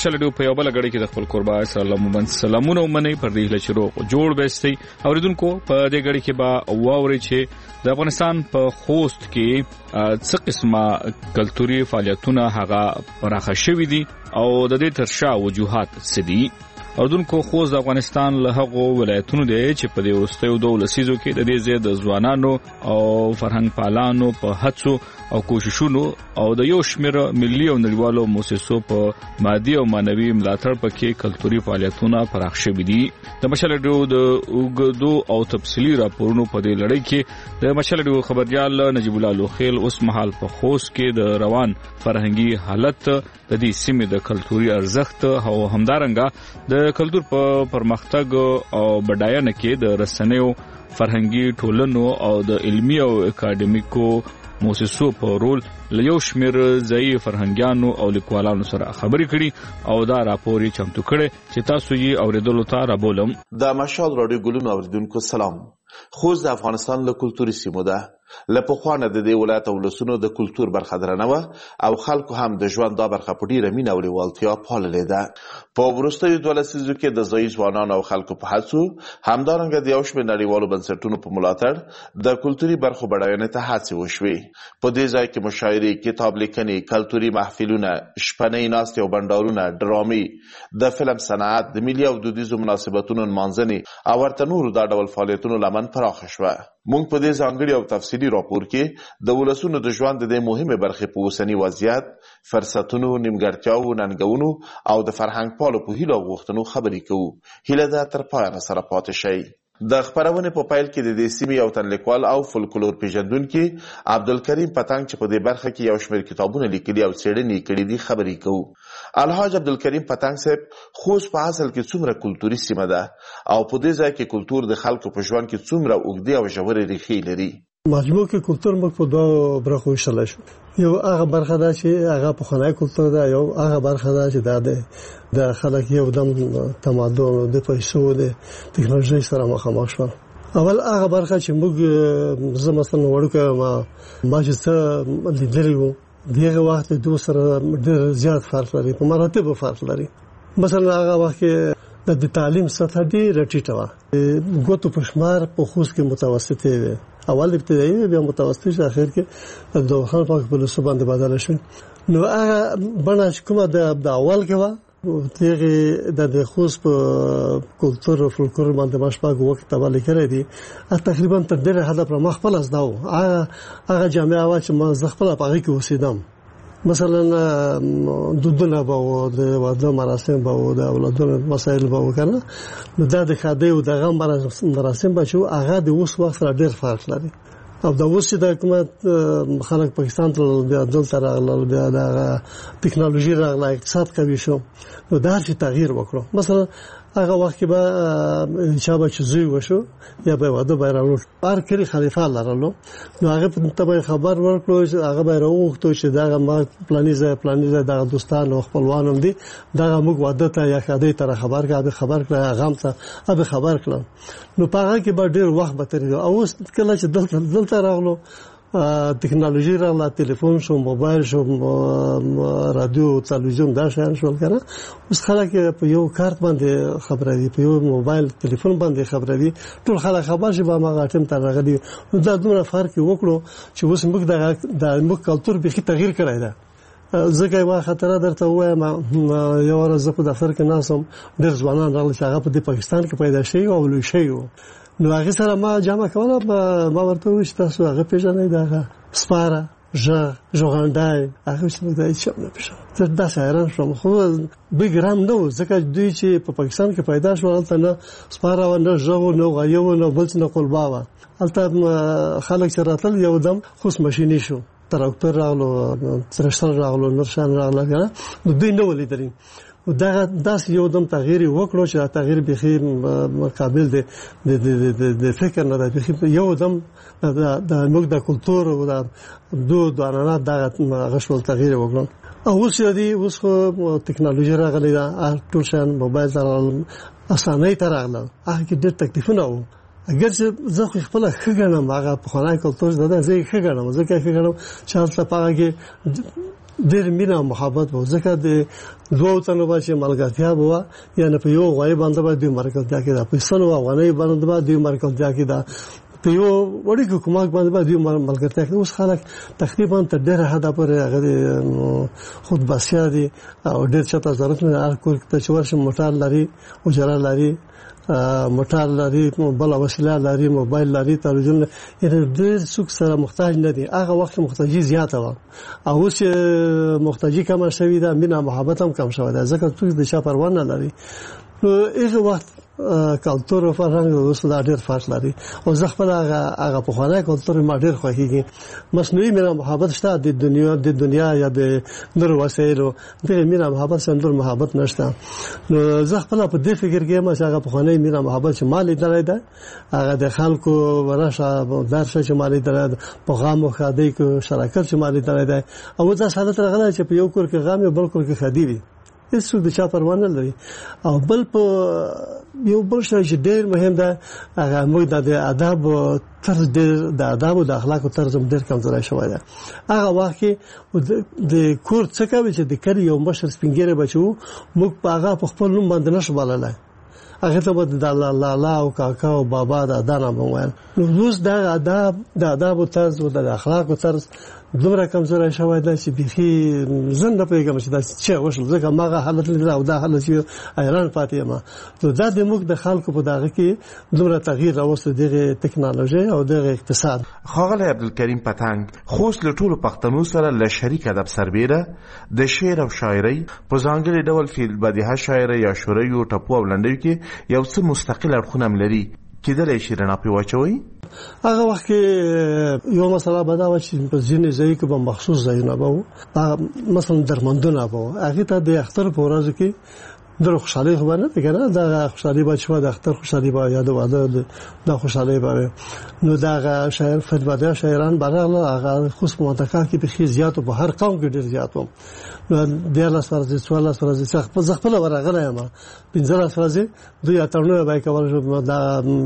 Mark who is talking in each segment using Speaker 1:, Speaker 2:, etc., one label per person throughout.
Speaker 1: مشال ډیو په یو بل غړي کې د خپل قربا سلام سلامونه ومني پر دې لچرو جوړ بهستي اوریدونکو په دې غړي کې با واوري چې د افغانستان په خوست کې څه قسمه کلتوري فعالیتونه هغه پراخه شوې دي او د دې ترشا وجوهات سدي. اوریدونکو خوست د افغانستان له هغو ولایتونو دی چې په دې وروستیو 2 لسیزو کې د دې زیات ځوانانو او فرهنګ پالانو په هڅو او کوششونو او د یو شمېر ملي او نړیوالو مؤسسو په مادي او مانوي ملاتړ پکې کلتوري فعالیتونه پراخ شوي دي. د مشال ډیو د اوګدو او تفصیلي راپورونو په دې لړۍ کې د مشال ډیو خبريال نجیب الله لوخیل اوس مهال په خوست کې د روان فرهنګي حالت د دې سیمې د کلتوري ارزښت او همدارنګه د کلتور په پرمختګ او بډاینه کې د رسنیو فرهنګي ټولنو او د علمي او اکاډمیکو مؤسسو په رول له یو شمېر ځایي فرهنګیانو او لیکوالانو سره خبرې کړي او دا راپور یې چمتو کړی چې تاسو یې اوریدلو ته رابولم.
Speaker 2: د مشال رادیو ګلونو اوریدونکو سلام. خوست د افغانستان له کلتوري سیمو ده. له پخوانه د دې ولایت او ولسونو د کلتور برخه درنه او خلکو هم د ژوند دا برخه په ډیره مینه او لیوالتیا پاللې ده. په وروستیو 2 لسیزو کې د ځایي ځوانانو او خلکو په هڅو همدارنګه د یو شمېر نړیوالو بنسټونو په ملاتړ د کلتوري برخو بډاینې ته هڅې وشوې. په دې ځای کې مشاعرې، کتاب لیکنې، کلتوري محفلونه، شپنۍ ناستې او بنډارونه، ډرامې، د فلم صنعت، د ملي او دودیزو مناسبتونو نمانځنې او ورته نورو دا ډول فعالیتونو لمن پراخه شوه. موږ په دې ځانګړي او تفصیلي راپور کې د ولسونو د ژوند د مهمه برخې په اوسنی وضعیت، فرصتونو، نیمګړتیاو، ننګونو او د فرهنګ پالو په هیلو او غوښتنو خبرې کوو. هیله ده تر پایه سره پاتې شئ. د خبرونې په پیل کې د دې سیمې یو تنلیکوال او فولکلور پیژندونکي عبدالکریم پتنګ چې په دې برخه کې یو شمېر کتابونه لیکلي او څېړنې کړي دي خبرې کوو. الحاج عبدالکریم پتنګ صاحب، خوست په اصل کې څومره کلتوري سیمه ده او په دې ځای کې کلتور د خلکو په ژوند کې څومره اوږدې او ژورې ریښې لري؟
Speaker 3: مجموع کې کلتور موږ په 2 برخو ویشلی شو. یو هغه برخه ده چې هغه پخوانی کلتور ده، یو هغه برخه ده چې د خلک یو دم تمدن د پیسو د ټکنالوژي سره مخامخ شول. اول هغه برخه چې موږ زه مثلا وړوکی ما چې څه لیدلی وو دغه وخت دوه سره ډېر زیات فرق لري، په مراتبو فرق لري. مثلا هغه وخت کې د تعلیم سطح ډېره ټیټه وه، ګوتو په شمار په خوست کې متوسطې وې. اول ابتدایي بیا متوسطي چې اخر کې د خان پاک په لسو باندې بدله شوه. نو هغه بڼه چې کومه د اول کې وه دغه د خوست په کلتور او فولکلور باندې ما شپږ وخت تباله کړی دي. تقریبا تر ډېره حده پر مخ خپل زده وو. هغه جامعه وه چې ما زه خپله په هغې کې اوسېدم. مثلا دودونه به وو، د واده مراسم به وو، د اولادونو مسایل به وو که نه. نو دا د ښادۍ او د غم مراسم به چې وو هغه د اوس وخت سره ډېر فرق لري. او د اوس چې د حکومت خلک پاکستان ته بیا دلته راغلل، بیا د ټکنالوژي راغله، اقتصاد قوي شو، نو دا هر شي تغییر وکړو. مثلا هغه وخت کې به چا به چې زوی وشو یا به واده به راوړو، هر کلي خلیفه لرلو، نو هغه ته به خبر ورکړو چې هغه به راوغوښتو چې دغه ما فلاني ځای دغه دوستان او خپلوان هم دي، دغه موږ واده ته یا ښادۍ ته راخبر کړه، خبر کړه، هغه هم ته به خبر کړه. نو په هغه کې به ډېر وخت به تېرېدو. او اوس کله چې دلته راغلو ټکنالوژي راغله، تلیفون شو، موبایل شو، رادیو، تلویزیون، دا شیان شول که نه. اوس خلک په یو کارت باندې خبروي، په یو موبایل تلیفون باندې خبروي، ټول خلک خبر شي به هماغه ټیم ته راغلي. نو دا دومره فرق یې وکړو چې اوس موږ کلتور بیخي تغییر کړی ده. ځکه یوه خاطره درته ووایم، یو ورځ زه په دفتر کې ناست وم، ډېر ځوانان راغلل چې هغه په دې پاکستان کې پیدا شوي او لوی شوي وو. نو هغې سره ما جمع کوله، ما ورته وویل چې تاسو هغه پېژنئ، د هغه سپاره، ږغ، ژوغنډی، هغه چې موږ دا هېڅ هم نه پېژنو. زه داسې حیران شوم. خو دوی ګرام نه وو، ځکه دوی چې په پاکستان کې پیدا شول هلته نه سپاره وه، نه ږغ وو، نه غایه وو، نه بل څه، نه قلبا وه. هلته خلک چې راتلل یو دم خوست ماشیني شو، تراکتور راغلو، ترشتر راغلو، نور شیان راغله که نه. نو دوی نه وو لیدلي. دغه داسې یو دم تغییر وکړو چې دا تغییر بیخي مقابل د فکر نه ده. بیخي یو دم موږ د کلتور او د دود او عنعنات دغه شول تغییر وکړو. او اوس اوس خو ټکنالوژي راغلې ده، ټول شیان موبایل ته راغلل، اسانۍ ته راغلل. هغه کې ډېر تکلیفونه وو. اگر چې زه خو خپله ښه ګڼم، هغه پخوانی کلتور ده زه یې ښه ګڼم. ځکه یې ښه ګڼم چې هلته په هغه کې ډېر مینه او محبت وو ځکه د دوه تنو باندې ملګرتیا وو یا نه په یو غوي باندې باندې ملګرتیا کې دا په سنو افغاني باندې باندې ملګرتیا کې دا په یو وړي کومک باندې باندې ملګرتیا کې اوس خلک تقریبا تر ډېره حد پورې هغه خود بسیا دي او ډېر څه ضرورت نه هر کور ته چې ورشي موټر لري او جره لري موټر لري بل وسیله لري موبایل لري تلویزیون یعنی ډېر څوک سره محتاج نه دي هغه وخت محتاجي زیاته و او اوس محتاجي کم شوی دا مینه محبت هم کم شوی دا ځکه څوک د چا پروا نه لري نو هغه وخت کلتور او فرهنګ اوس دا ډېر فرق لري او زه خپل هغه په خوانه کلتور ما ډېر خوښیږي مصنوعي مینه محبت شته د دنیا یا د نور وسایلو د مینه محبت څنګه محبت نشته نو زه خپل په دې فکر کې ما هغه په خوانه مینه محبت چې مالي درای ده هغه د خلکو ورشه درشه چې مالي درای ده په غام او خادي کې شراکت چې مالي درای ده او دا حالت راغلی چې په یو کور کې غام او بل کور کې خادي وي هیڅ د چا پروا نه لري او بل په یو بل شی چې ډېر مهم ده هغه موږ د آداب طرز د آداب او د اخلاق طرز ډېر کمزوري شوی ده هغه وخت کې د کور څخه کوي چې د کړي یو مشر سپینګره بچو موږ په هغه په خپل نوم باندې نشو بللای هغه ته د لالا او کاکا او بابا د ادانه موایل نو روز د آداب او طرز او د اخلاق او طرز دومره کمزوري شوی ده چې بيخي زنده پیغام چې دا چې وشل ځکه ماغه حالت لري او دا حالت چې ایران پاتې ما نو دا د موږ د خلکو په دغه کې دومره تغییر راوست دغه ټکنالوژي او دغه اقتصاد
Speaker 2: ښاغلی عبدالکریم پتنګ خوست له ټولو پښتنو سره له شریک ادب سربیره د شعر او شاعرۍ په ځانګړي ډول فی البدیهه شاعرۍ یا شوریو ټپو او لنډیو کې یو څه مستقل اړخونه هم لري کېدلی شي رڼا پرې واچوئ
Speaker 3: هغه وخت کې یو مسله به دا و چې په ځینې ځای کې به مخصوص ځایونه به مثلا درمندونه به هغه ته د اختر په ورځ کې در خوشحالي خو نه کنه دا خوشحالي به شو د اختر خوشحالي به یاد واده د خوشحالي به نو دا شاعر فتواده شاعران برغله هغه خصوص منطقه کې به خي زیات په هر قوم کې ډیر زیات و نو د الله سره د سوال سره څخه خپل ورغله ما پنځه سره دوی اترنه به کول دا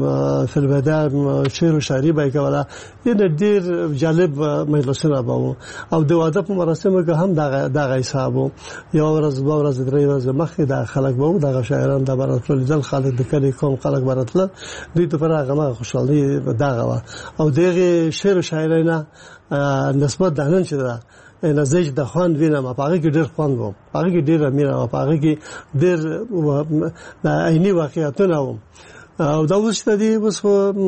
Speaker 3: فلبدا شعر او شاعري به کوله دې ډیر جالب مجلسونه به او د واده په مراسمو کې هم دا حساب یو ورځ به ورځ درې ورځې مخکې دا خلک به دا شاعران د براتل ځل خلک د کلی کوم خلک براتل دوی ته پر هغه خوشحالي دغه او دغه شعر او شاعري نه نسبت د نن چې دا نزدیک د خوان وینم په هغه کې ډېر خوان وو هغه کې ډېر امیر او په هغه کې ډېر عیني واقعیتونه وو او دا اوس د دې اوس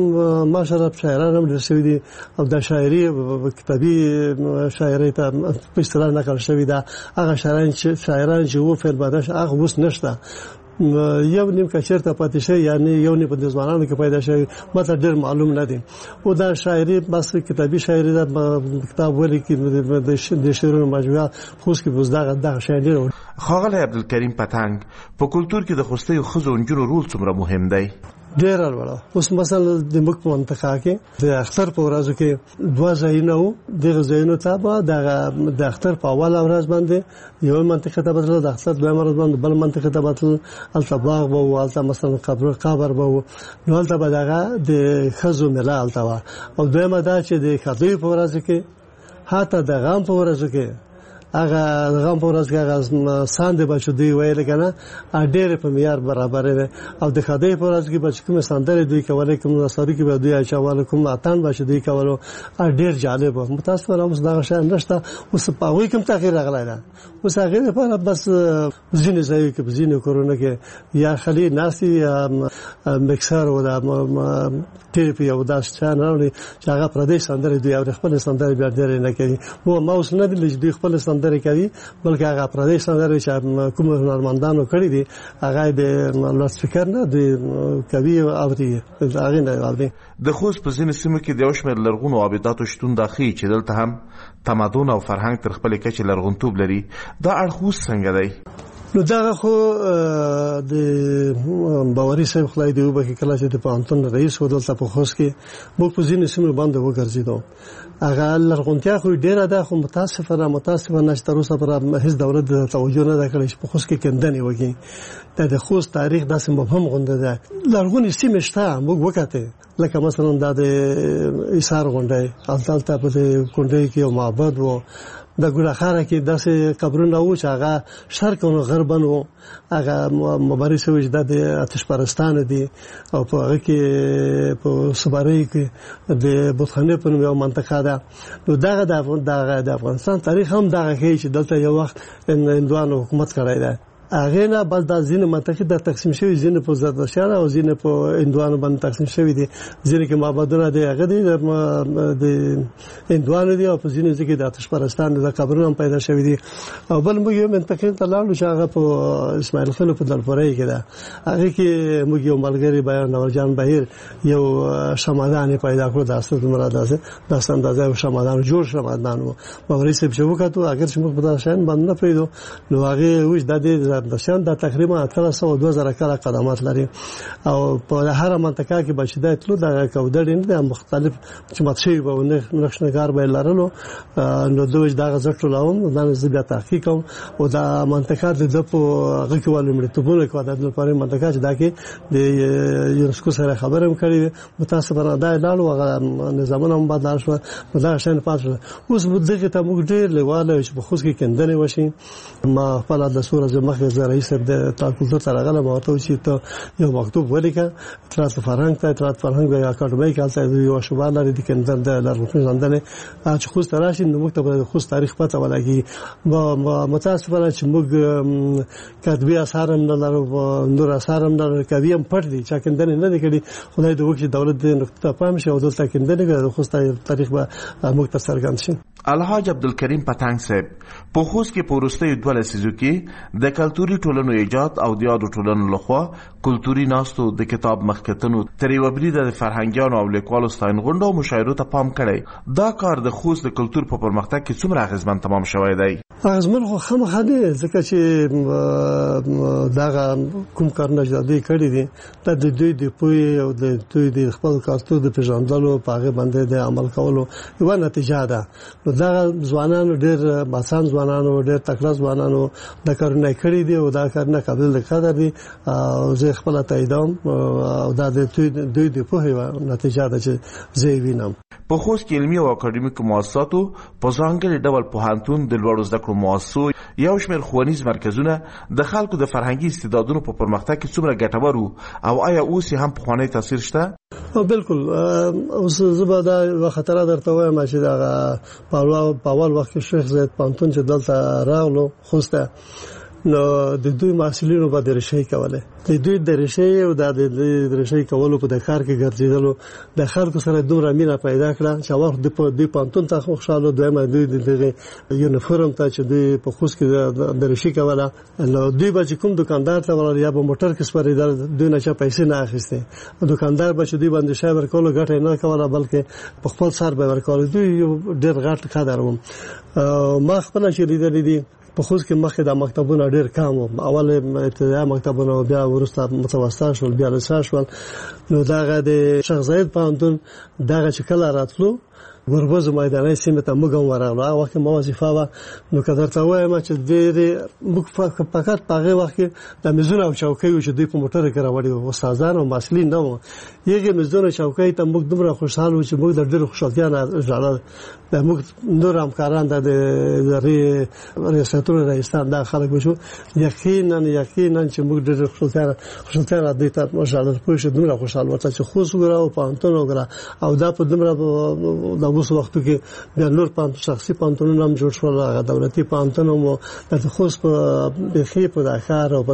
Speaker 3: ماشرب شاعران هم رسېدي دي او د شاعري کتابي شاعري ته په اصطلاح نقل شوی دا هغه شاعران چې وو فعل بدش هغه اوس نشته یو نیم کچرته پاتې شي یعنی یو نه په ځوانانو کې پیدا شي ماته ډېر معلوم نه دي او دا شاعري بس کتابي شاعري دا کتاب ولې کې د شعرونو مجموعه خوښ کې بوزدغه شاعري
Speaker 2: ښاغلی عبدالکریم پتنګ په کلتور کې د خوستیو ښځو نجونو رول څومره مهم دی
Speaker 3: ډېر لوړ اوس مثلا د موږ په منطقه کې د اختر په ورځو کې دوه ځایونه وو دغه ځایونو ته به د اختر په اول ورځ باندې یو منطقه ته بدل د اختر دوه ورځ باندې بل منطقه ته بدل التباغ به او الته مثلا قبر به نو الته به دغه د خزو ملا الته او دویمه دا چې د خدای په ورځ کې حتی د غم په ورځ کې هغه غم په ورځ کې هغه ساند بچو دی ویل کنه ډېر په معیار برابر دی او د خدای په ورځ کې بچ کوم سندره دوی کولای کوم ساری کې به دوی اچول کوم اتان بچو دی کولو ډېر جالب متاسفانه اوس دا شان نشته اوس په وای کوم تغییر راغلی دا اوس هغه په بس ځینې ځای کې ځینې کورونه کې یا خلی ناسي مکسر او دا ټیپ یو داس چانل چې هغه پردیش سندره دوی او خپل سندره بیا ډېر نه کوي مو اوس نه دی دوی خپل سندره کوي بلکې هغه پردیش سندره چې کوم هنرمندانو کړی دي هغه د لاس فکر نه دی کوي او دی هغه نه دی
Speaker 2: د خوست په ځینې سیمو کې د اوشمر لرغونو عابداتو شتون داخلي چې دلته هم تمدن او فرهنګ تر خپل کچې لرغونتوب لري دا اړخ څنګه دی
Speaker 3: نو دا خو د باوري صاحب خلای دی وبکه کله چې د پانتون رئیس و دلته په خوست کې موږ په ځینې سیمو باندې وګرځیدو هغه لرغونتیا خو ډیره ده خو متاسفانه چې تر اوسه پر هیڅ دولت توجه نه کړی چې په خوست کې کندنې وږي د خوست تاریخ داسې مبهم غونډه ده لرغونې سیمې شته موږ وکړه لکه مثلا د ایثار غونډه الته په کونډې کې یو معبد وو د ګوډاخاره کې داسې قبرونه و چې هغه شرق او غرب نو هغه مبارز وي د آتش پرستان دي او په هغه کې په صبري کې د بوتخانه په یو منطقه ده. نو دغه د افغانستان تاریخ هم دغه کې چې دلته یو وخت هندوانو حکومت کړی دی. هغه نه بل د ځینې منطقې د تقسیم شوی ځینې په زردشتیان او ځینې په هندوانو باندې تقسیم شوی دي. ځینې کې معبدونه دي هغه دي د هندوانو دي او په ځینې ځکه د آتش پرستان د قبرونو پیدا شوی دي. او بل موږ یو منطقې ته لاړو چې هغه په اسماعیل خان په دلپورې کې ده. هغه کې موږ یو ملګری بیان نورجان بهیر یو شمعدان پیدا کړو د اسد مراد داستان د شمعدان جوړ شمعدان و موري سب شو کړو. اگر چې موږ په داشان باندې پریدو نو هغه وښ د دشان د تقریبا 2000 کاله قدمت لري او په هر منطقه کې بچیدای تلو د کودړ نه مختلف چې متشي به نقشنګار به لرلو. نو دوی دا غزټ لاوم د نسبت تحقیق او د منطقه د په هغه کې ولومړي ته په د لپاره منطقه چې دا کې د یونسکو سره خبرې هم کړې متاسفانه دا لاله نظامونه هم بدل شو دا شان پاتره. اوس دغه ته موږ ډېر لواله چې په خوځ کې کندنې وشي. ما خپل د سورې مخ رئیس د تاکل تر هغه ماته چې ته یو مکتوب ولیکه ترات فرهنګ ته ترات فرهنګ به اکاډمي کې حالت یو شوبه لري د کندن د لارښوونې ځندنه چې خو تراشي نو مکتب د خو تاریخ پته ولګي. متاسفانه چې موږ کتبي اثر هم نه لرو نور اثر هم نه کوي هم پټ دي چې کندن نه دي خدای د وکړي دولت د نقطه پام شي او دلته کندن د خو تاریخ به موږ ته څرګند شي.
Speaker 2: الحاج عبدالکریم پتنګ صاحب په خوست کې پورسته 2 لسیزو کې د کلتوري ټولنو ایجاد او د یادو ټولنو لخوا کلتوري ناستو د کتاب مخکتنو تر یو بری د فرهنګیانو او لیکوالو ستاین غونډو او مشاعرو ته پام کړي. دا کار د خوست د کلتور په پرمختګ کې څومره اغیزمن تمام شوی دی؟
Speaker 3: اغیزمن خو خامخا دی ځکه چې دا کوم کارونه جدي کړی دي د دوی د پوی او د دوی د خپل کلتور د پیژندلو په هغه باندې د عمل کولو یو نتیجه ده. دا ځوانانو ډېر باسان ځوانانو ډېر تکړه ځوانانو د کارونه کړی دي او دا کارونه قابل د قدر دي او زه خپل تاییدوم او دا د دوی د پوهه نتیجه ده چې زه وینم.
Speaker 2: په خوست کې علمي او اکاډمیک مؤسساتو په ځانګړي ډول پوهنتون د لوړو زده کړو مؤسسو یو شمېر ښوونیز مرکزونه د خلکو د فرهنګي استعدادونو په پرمختګ کې څومره ګټور وو او آیا اوس هم په خوانی تاثیر شته؟
Speaker 3: بالکل. اوس زبر دا خطر درته وایم چې دا په اول وخت کې شیخ زید پانتون چې دلته راغلو خوسته نو د دوی محصلینو به درشي کوله د دوی درشي او د درشي کولو په د کار کې ګرځیدلو د خلکو سره دومره مینه پیدا کړه چې وخت د دوی پانتون ته خوشاله دوی دوی د یونیفورم ته چې دوی په خوست کې درشي کوله نو دوی به کوم دکاندار ته ولر یا په موټر کې سپریدل دوی نه چا پیسې نه اخیسته دکاندار به چې دوی باندې شابر کولو ګټه نه کوله بلکې په خپل سر به ورکول. دوی ډېر غټ قدر و. ما خپل چې لیدل دي په خوست کې مخکې د مکتبونو ډېر کم و. اول ابتدایي مکتبونه بیا وروسته متوسطه شول بیا لسه شول. نو دغه د شیخ زاید پوهنتون دغه چې کله راتلو ګوربز میداني سیمه ته موږ ورغلو. هغه وخت ما وظیفه و نو که درته وایم چې ډېر موږ فقط په هغه وخت کې د میزونه او چوکۍ چې دوی په موټر کې راوړي وو استادان او مسلین نه وو. یغه میزونه چوکۍ ته موږ دومره خوشاله وو چې موږ د ډېر خوشالتیا نه ژړل. د موږ نور همکاران د ریاستونو رئیسان د خلک وشو یقینا چې موږ ډېر خوشالتیا را دي ته مشاله پوه شو دومره خوشاله ورته چې خو وګړه او پانتون وګړه او دا په دومره د اوس وخت کې د نور پانتون شخصي پانتونونه هم جوړ شول. هغه دولتي پانتون مو د خوست په بخي په داخار او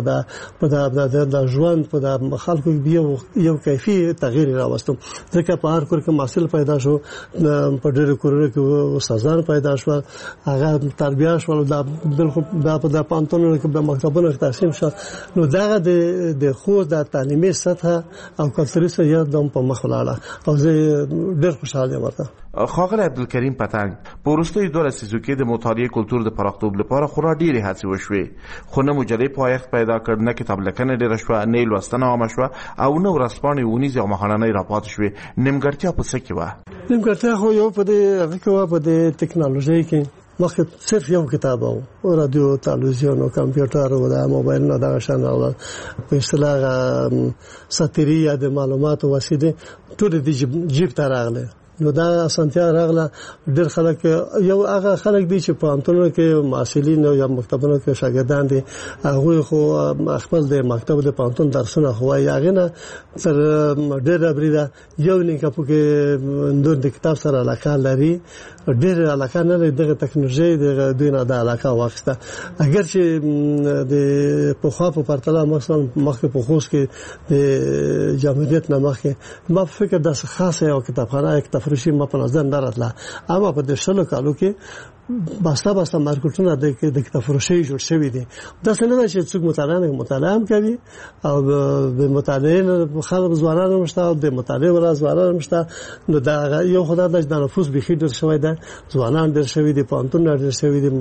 Speaker 3: په ژوند په د خلکو یو کیفي تغییر راوستو. ځکه په هر کور کې محصول پیدا شو په ډېر کورونو کې استادان پیدا شو هغه تربیه شو د په د پانتونونو کې د مکتبونو تقسیم شو. نو دا د خوست د تعلیمي سطح او کلتوري سیاست د په مخ ولاړه او زه ډېر خوشاله یم ورته.
Speaker 2: خاغلی عبدالکریم پتنګ په وروستیو 2 لسیزو کې د مطالعې کلتور د پراختوب لپاره خورا ډېرې هڅې وشوې خو نه مجلې پایښت پیدا کړ نه کتاب لیکنه ډېره شوه نه لوستنه عامه شوه او نه ورځپاڼې ونیزې او ماښامنۍ راپاتې شوې. نیمګړتیا په څه کې وه؟
Speaker 3: نیمګړتیا خو یو په دې هغه کې وه په دې ټکنالوژۍ کې مخکې صرف یو کتاب و رادیو تلویزیون او کمپیوټر او د موبایل نه دغه شان راغله په اصطلاح ساتیري یا د معلوماتو وسیله ټول د جیب ته راغله نو دا اسانتیا راغله. ډېر خلک یو هغه خلک دي چې په انټرنیټ کې معلولین یا مکتبونو کې شاګردان دي، هغه خو خپل د مکتب د پانتون درسونه خوایي، هغه نه تر ډېر بریده یو نه کپو کې د کتاب سره علاقه لري، ډېر علاقه نه لري دغه ټکنالوژي دغه دینه د علاقه واخسته. اگر چې د پوخا په پرتله مثلا مخکې په خوست کې د جمهوریت نه مخکې ما فکر د خاصه یو کتابخانه تفریحي ما په نظر نه راتله، اما په 10 کالو کې باستا مارکیټونه د تفریحي جوړ شوی دي. دا څنګه چې څوک مطالعه هم کوي او د مطالعې خلک ځوانان مشته او د مطالعې ولا ځوانان مشته، نو دا یو خدای د نفوس به خېډر شوی دی، ځوانان ډېر شوی دي، پانتون ډېر شوی دي،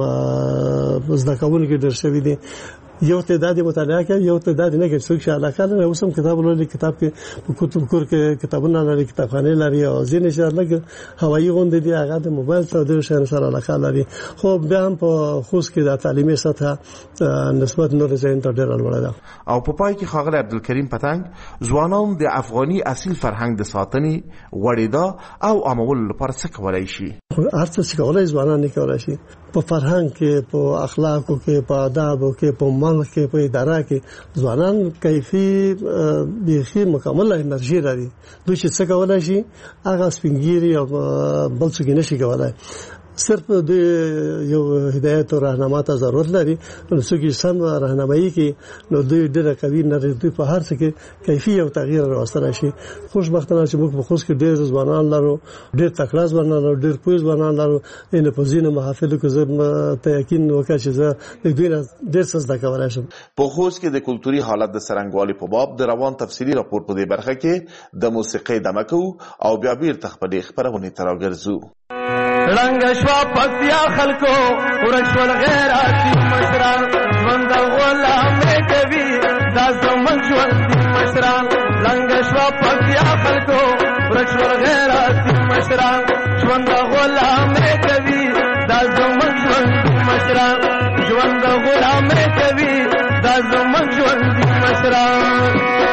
Speaker 3: زده کوونکي ډېر شوی دي. یو تعداد مطالعه کوي، یو تعداد نه کوي. څوک چې علاقه لري اوس هم کتاب لولي، کتاب کې په کتب کور کې کتابونه لري، کتابخانه لري، او ځینې چې لکه هوایي غونډې دي هغه د موبایل ته د شان سره علاقه لري. خو بیا هم په خوست کې د تعلیمي سطح نسبت نور ځای ته ډېر لوړه ده.
Speaker 2: او په پای کې ښاغلی عبدالکریم پتنګ ځوانان د افغاني اصیل فرهنګ د ساتنې وړېدا او عامولو لپاره څه کولای شي؟
Speaker 3: هر څه چې کولای ځوانان نه کولای شي، په فرهنګ کې، په اخلاقو کې، په آدابو کې، په ملک کې، په اداره کې ځوانان کیفي بیخي مکمل انرژي لري. دوی چې څه کولای شي هغه سپینګيري او بل څه نشي کولای. صرف د یو هدایت او راهنما ته ضرورت لري. نو څوک سم راهنمایي کې نو دوی ډېر قوي نه دوی په هر څه کې کیفي او تغییر راوستل شي. خوشبختانه چې موږ په خوست کې ډېر ځوانان لرو، ډېر تکړه ځوانان لرو، ډېر پوه ځوانان لرو. ان په ځینو محافلو کې زه ته یقین وکړم چې زه د دوی ډېر څه زده کولای شم.
Speaker 2: په خوست کې د کلتوري حالت د څرنګوالي په باب د روان تفصیلي راپور په دې برخه کې د موسیقۍ دمه کوو او بیا بیرته خپلې خپرونې ته راګرځو.
Speaker 4: رنگ شوا پکتیا خلکو ورشول غیراتی مشران ژوند غلامه کوي دا زمون ژوند مشران. رنگ شوا پکتیا خلکو ورشول غیراتی مشران ژوند غلامه کوي دا زمون ژوند مشران. ژوند غلامه کوي دا زمون ژوند مشران.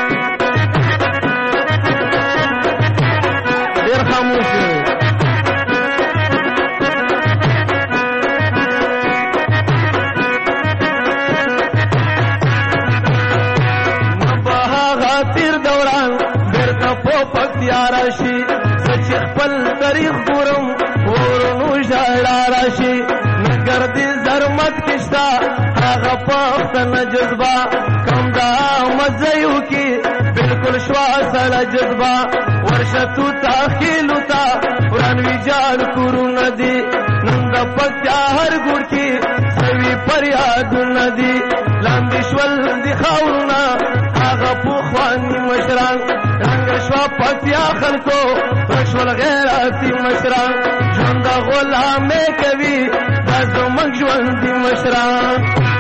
Speaker 4: ډیر خاموش راشي سچ خپل تاریخ ګورم ورونو ژړا راشي نګر دې زرمت کښتا هغه پښتنه جذبه کم دا مزيو کې بالکل شوا سره جذبه ورشتو تاخیلو تا وران ویجال کورو ندی نن د پکیا هر ګور کې سوي فریاد ندی لاندې شول دي خاورنا هغه پوخوانی مشران. رنگ شوا پکتیا خلکو رشول غیراتی مشران ژوند غلامه کوي دا زموږ ژوند مشران.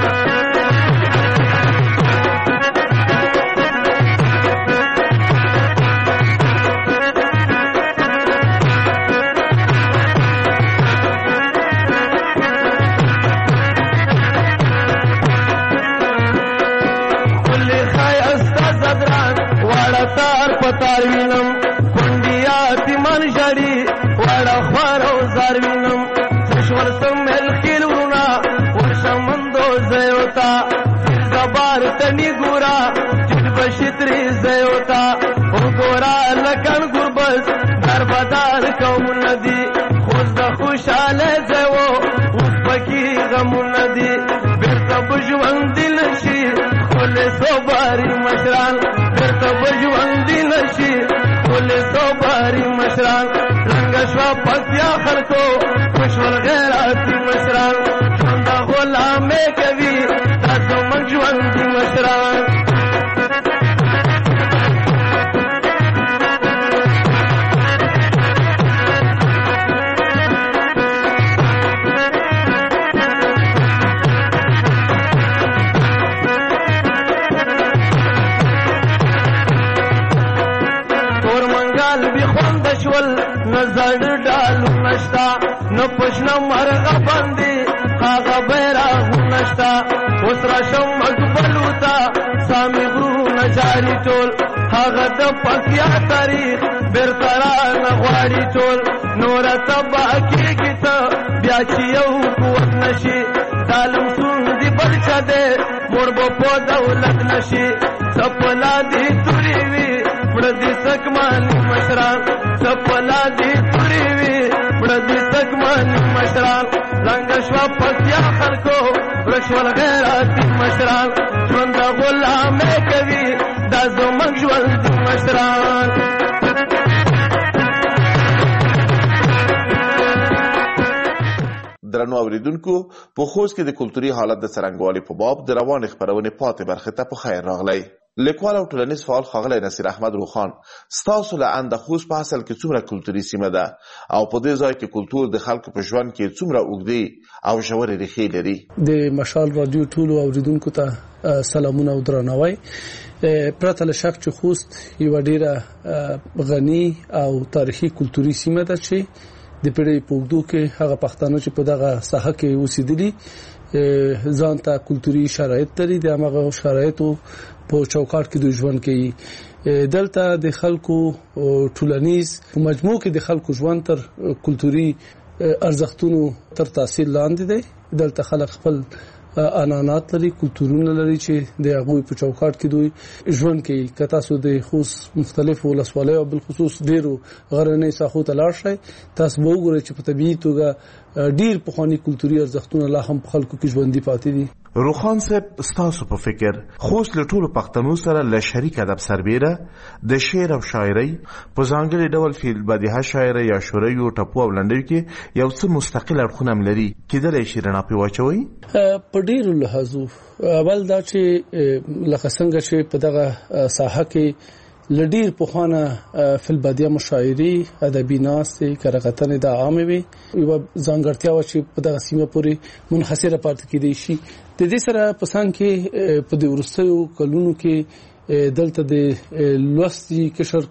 Speaker 4: پتار وینم کندیاتی من جړی وړه خورو زار وینم تشور سمل خیلونا ورشمندو زیوتا زبار تنی ګورا جن بشتری زیوتا وګورا لکن ګربس دربدار کوم ندی خوش د خوشاله زو اوس پکی غم ندی بیرته بجوند لشي خله صبر مشران بیرته بجوند لشي خله صبر مشران. رنگ شوا پکتیا خلکو خوشول غیراتی مشران ژوند غلامه کوي تاسو من ژوند مشران. نظر ډالو نشتا نو پښنا مرغه باندې هغه بیرغونه شته اوس راشم مقبلو ته سامي غرونه جاري ټول هغه د پکتیا تاریخ بیرته رانه غواړي ټول نوره تباه کېږي ته بیا چې یو قوت نشي ظالم سوندي بل چا دی موړ به په دولت نشي څپلا دي تورې وي مړه دي سکماني مشران څپلا دي تورې وي مړه دي سکماني مشران لنګه شوه پکتیا خلکو ورک شول غیرتي مشران ژوند د غلامۍ کوي دا زموږ ژوند دي مشران
Speaker 2: درنو اوریدونکو په خوست کې د کلتوري حالت د څرنګوالي په باب د روان خبرونه پاتې برخه ته په خیر راغلی. لیکوال او ټولنیز فعال ښاغلی نصیر احمد روخان ستاسو له انده خوست په اصل کې څومره کلتوري سیمه ده او په دې ځای کې کلتور د خلکو په ژوند کې څومره اوږدې او ژورې ریښې لري؟
Speaker 5: د مشال رادیو ټولو اوریدونکو ته سلامونه او درناوی. پرته له شک چې خوست یو ډیره غني او تاریخي کلتوري سیمه ده چې د پیړۍ په اوږدو کې هغه پښتانه چې په دغه ساحه کې اوسېدلي ځان ته کلتوري شرایط لري د هغه شرایطو په چوکاټ کې د ژوند کې دلته د خلکو ټولنیز په مجموع کې د خلکو ژوند تر کلتوري ارزښتونو تر تاثیر لاندې دی. دلته خلک خپل انانات لري کلتورونه لري چې د هغه په چوکاټ کې دوی ژوند کوي. کته سو د خوست مختلفو ولسوالیو او بالخصوص ډیرو غرنۍ ساحو ته لاړ شي تاسو وګورئ چې په طبيعي توګه ډیر پخوانی کلتوري ارزښتونه لا هم په خلکو کې ژوندۍ پاتې دي.
Speaker 2: روخان صاحب ستاسو په فکر خوست له ټولو پښتنو سره له شریک ادب سربېره د شعر او شاعرۍ په ځانګړي ډول فی البدیهه شاعرۍ یا شورۍ او ټپو او لنډیو کې یو څه مستقل اړخونه لري کېدلای شي رڼا پې واچوي؟
Speaker 5: په ډیرو لحاظو اول دا چې لکه څنګه چې په دغه ساحه کې لډیر په خوانه فل بدیه مشاعري ادبي ناستې کرکتنې د عامه وي یو ځانګړتیا و چې په دغه سیمه پورې منحصره پاتې کېدی شي. د دې سره په سان کې په د ورستیو کلونو کې دلته د لوستي کشر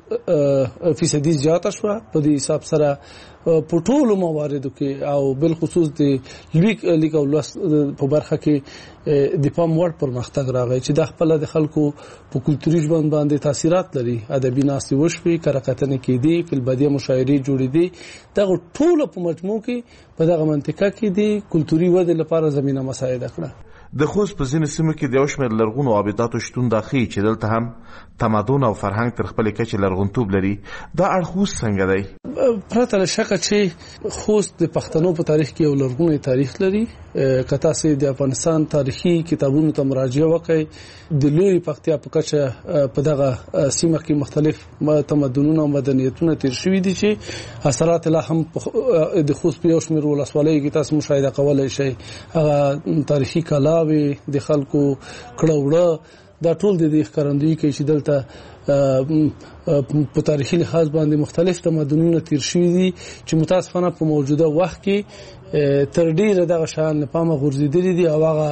Speaker 5: فیصدي زیاته شو په دې حساب سره په ټولو مواردو کې او بل خصوص د لیک او لوست په برخه کې د پام وړ پرمختګ راغی چې د خپل د خلکو په کلتوري ژوند باندې تاثیرات لري. ادبي ناستې وشوي کرکتنې کېدي فل بدیه مشاعري جوړې دي دغه ټولو په مجموع کې په دغه منطقه کې د کلتوري ودې لپاره زمينه مساعده کړه.
Speaker 2: د خوست په ځینې سیمو کې د یو شمېر لرغونو عابداتو شتون دا ښیي چې دلته هم تمدن او فرهنګ تر خپلې کچې لرغونتوب لري. دا اړخ اوس څنګه دی؟
Speaker 5: پرته له شکه چې خوست د پښتنو په تاریخ کې یو لرغونی تاریخ لري. کته سي د افغانستان تاریخي کتابونو ته مراجعه وکړي د لوی پکتیا په کچه په دغه سیمه کې مختلف تمدنونه او مدنیتونه تیر شوي دي چې اثرات لا هم د خوست په یو شمېر ولسوالۍ کې تاسو مشاهده کولای شئ. هغه تاریخي کلاوي د خلکو کړهوړه دا ټول د دې ښکارندویي کوي چې دلته په تاریخي لحاظ باندې مختلف تمدنونه تیر شوي دي چې متاسفانه په موجوده وخت کې تر ډیره دغه شان نه پامه غورځېدلي دي او هغه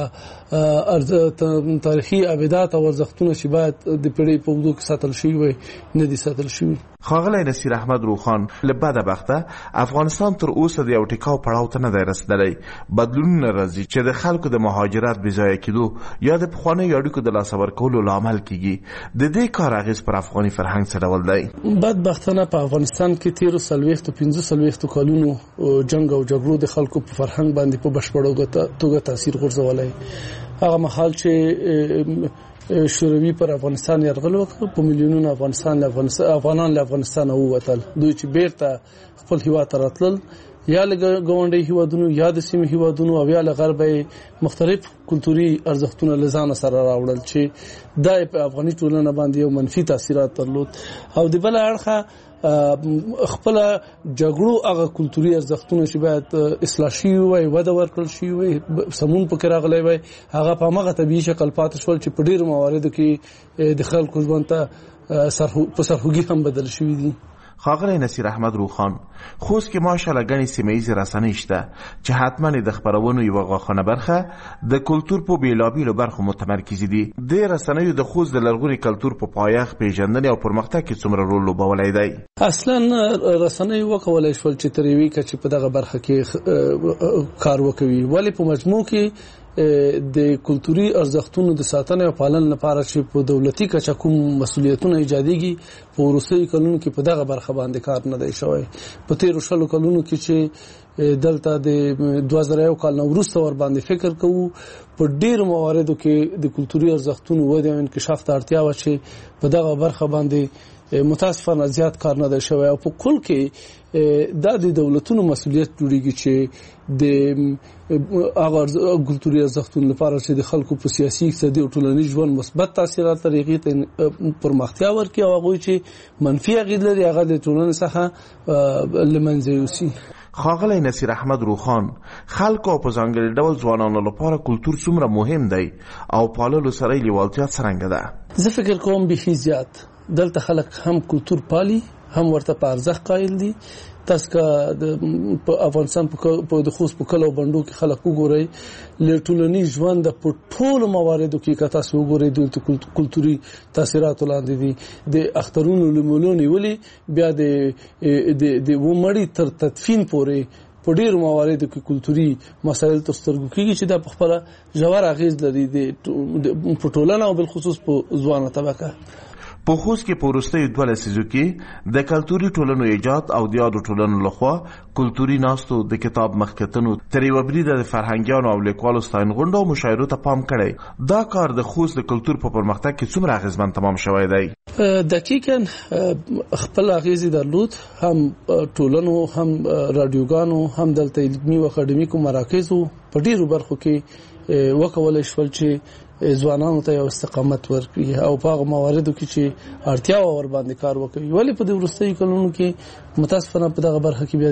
Speaker 5: تاریخي ابدات او ارزښتونه چې باید د پیړۍ په اوږدو کې ساتل شوي وي نه دي ساتل شوي.
Speaker 2: ښاغلی نصیر احمد روخان له بده بخته افغانستان تر اوسه د یو ټیکاو پړاو ته نه دی رسېدلی. بدلونونه راځي چې د خلکو د مهاجرت بې ځایه کېدو یا د پخوانیو اړیکو د لاسه ورکولو لامل کېږي. د دې کار اغېز پر افغاني فرهنګ څه ډول دی؟
Speaker 5: بدبختانه په افغانستان کې تیرو 45 کلونو جنگ او جګړو د خلکو په فرهنګ باندې په بشپړه توګه تاثیر غورځولی. هغه مهال چې شوروي پر افغانستان یرغل وکړ په میلیونونو افغانان له افغانستان ووتل. دوی چې بیرته خپل هیواد ته راتلل یا له ګاونډي هیوادونو یا د سیمې هیوادونو او یا له غربي مختلف کلتوري ارزښتونه لزان سره راوړل چې د افغاني ټولنه باندې یو منفي تاثیرات درلود. او د بل اړخه خپل جګړو هغه کلتوري ارزښتونه چې باید اصلاح شي وي وده ورکړل شي وي سمون پکې راغلی وي هغه په هغه طبيعي شکل پاتې شول چې په ډیرو مواردو کې د خلکو ژوند ته په سرحوږي هم بدل شوی دي.
Speaker 2: ښاغلی نصیر احمد روخان خوست کې ماشاءالله غني سیمه‌ایزې رسنۍ شته چې حتما د خبرونو یو غاخنه برخه د کلچر په بیلابیلو برخو متمرکز دي. د رسنیو د خوست د لرغوني کلچر په پایښت پیژندنې او پرمختګ کې څومره رول لوبولی دی؟
Speaker 5: اصلا رسنۍ وکولای شول چې تر یوې کچې په دغه برخه کې کار وکوي، ولی په مجموع کې د کلتوري ارزښتونو د ساتنې او پالنې لپاره چې په دولتي کچه کوم مسولیتونه ایجادېږي په وروستیو کلونو کې په دغه برخه باندې کار نه دی شوی. په تیرو شلو کلونو کې چې دلته د 2001 کال نه وروسته ور باندې فکر کوو، په ډیرو مواردو کې د کلتوري ارزښتونو وده او انکشاف ته اړتیا و چې په دغه برخه باندې متاسفانه زیات کار نه دی شوی. او په کل کې دا د دولتونو مسولیت جوړیږي چې د هغه کلتوري ارزښتونو لپاره چې د خلکو په سیاسي اقتصادي او ټولنیز ژوند مثبت تاثیرات طریقې ته پرمختیا ورکړي او هغه چې منفي اغېز لري هغه د ټولنې څخه لمنځه یوسي.
Speaker 2: ښاغلی نصیر احمد روخان خلکو په ځانګړي ډول ځوانانو لپاره کلتور څومره مهم دی او پاللو سره یې لیوالتیا څرنګه ده؟
Speaker 5: زه فکر کوم بیخي زیات دلته خلک هم کلتور پالي هم ورته په ارزښت قایل دي. تاسو که د افغانستان په د خوست په کلو بندو کې خلک وګورئ له ټولنیز ژوند په ټولو مواردو کې که تاسو وګورئ د کلتوري تاثیرات لاندې دي. د اخترونو لمولو نیولې بیا د ومړي تر تدفین پورې په ډیرو مواردو کې کلتوري مسایل تر سترګو کېږي چې دا په خپله ژور اغېز لري په ټولنه او بالخصوص په ځوانه طبقه.
Speaker 2: په خوست کې په وروستیو 2 لسیزو کې د کلتوري ټولنو ایجاد او د یادو ټولنو لخوا کلتوري ناستو د کتاب مخکتنو تر یوه بریده د فرهنګیانو او لیکوالو ستاینغونډو او مشاعرو ته پام کړی. دا کار د خوست د کلتور په پرمختګ کې څومره اغېزمن تمام شوی دی؟
Speaker 5: دقیقاً خپل اغېز درلود، هم ټولنو هم رادیوګانو هم دلته علمي او اکاډمیکو مراکزو په ډیرو برخو کې وکولای شول چې ځوانانو ته یو استقامت ورکړي او په هغه مواردو کې چې اړتیا ور باندې کار وکړي. ولی په د وروستیو کلونو کې متاسفانه په دغه برخه کې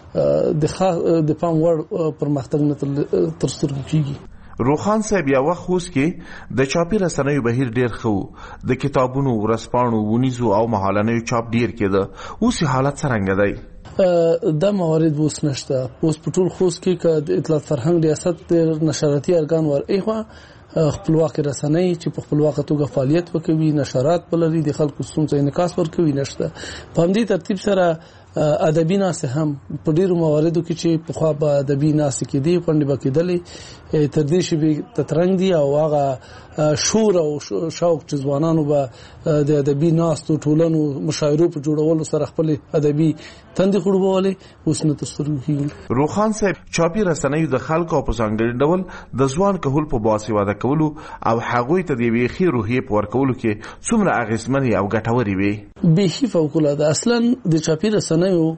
Speaker 5: بیا د پام وړ پرمختګ نه تر سترګو کېږي.
Speaker 2: روخان صاحب یو وخت خوست کې د چاپي رسنیو بهیر ډیر ښه د کتابونو ورځپاڼو ونیزو او مهالنیو چاپ ډیر کېده، اوس حالت څرنګه دی؟
Speaker 5: دا موارد اوس نشته. اوس په ټول خوست کې که د اطلاعات فرهنګ ریاست د نشراتي ارګان ور ایخوا خپلواک رسنۍ چې په خپلواکه توګه فعالیت وکوي، نشرات ولري، د خلکو ستونزو انعکاس ورکوي نشته. په همدې ترتیب سره ادبي ناستې هم په ډیرو مواردو کې چې پخوا به ادبي ناستې کېدې غونډې به کېدلې تر دې شیبې تترنګ دي او هغه شور او شوق چې ځوانانو به د ادبي ناستو ټولنو مشاعرو په جوړولو سره خپل ادبي تندې خړوبولې اوس نه تر سترګو کېږي.
Speaker 2: روخان صاحب چاپي رسنیو د خلکو په ځانګړي ډول د ځوان کهول په باسواده کولو او هغوی ته د یوې ښې روحیې په ورکولو کې څومره اغېزمنې او ګټورې وي؟
Speaker 5: بیخي فوق‌العاده. اصلا د چاپي رسنیو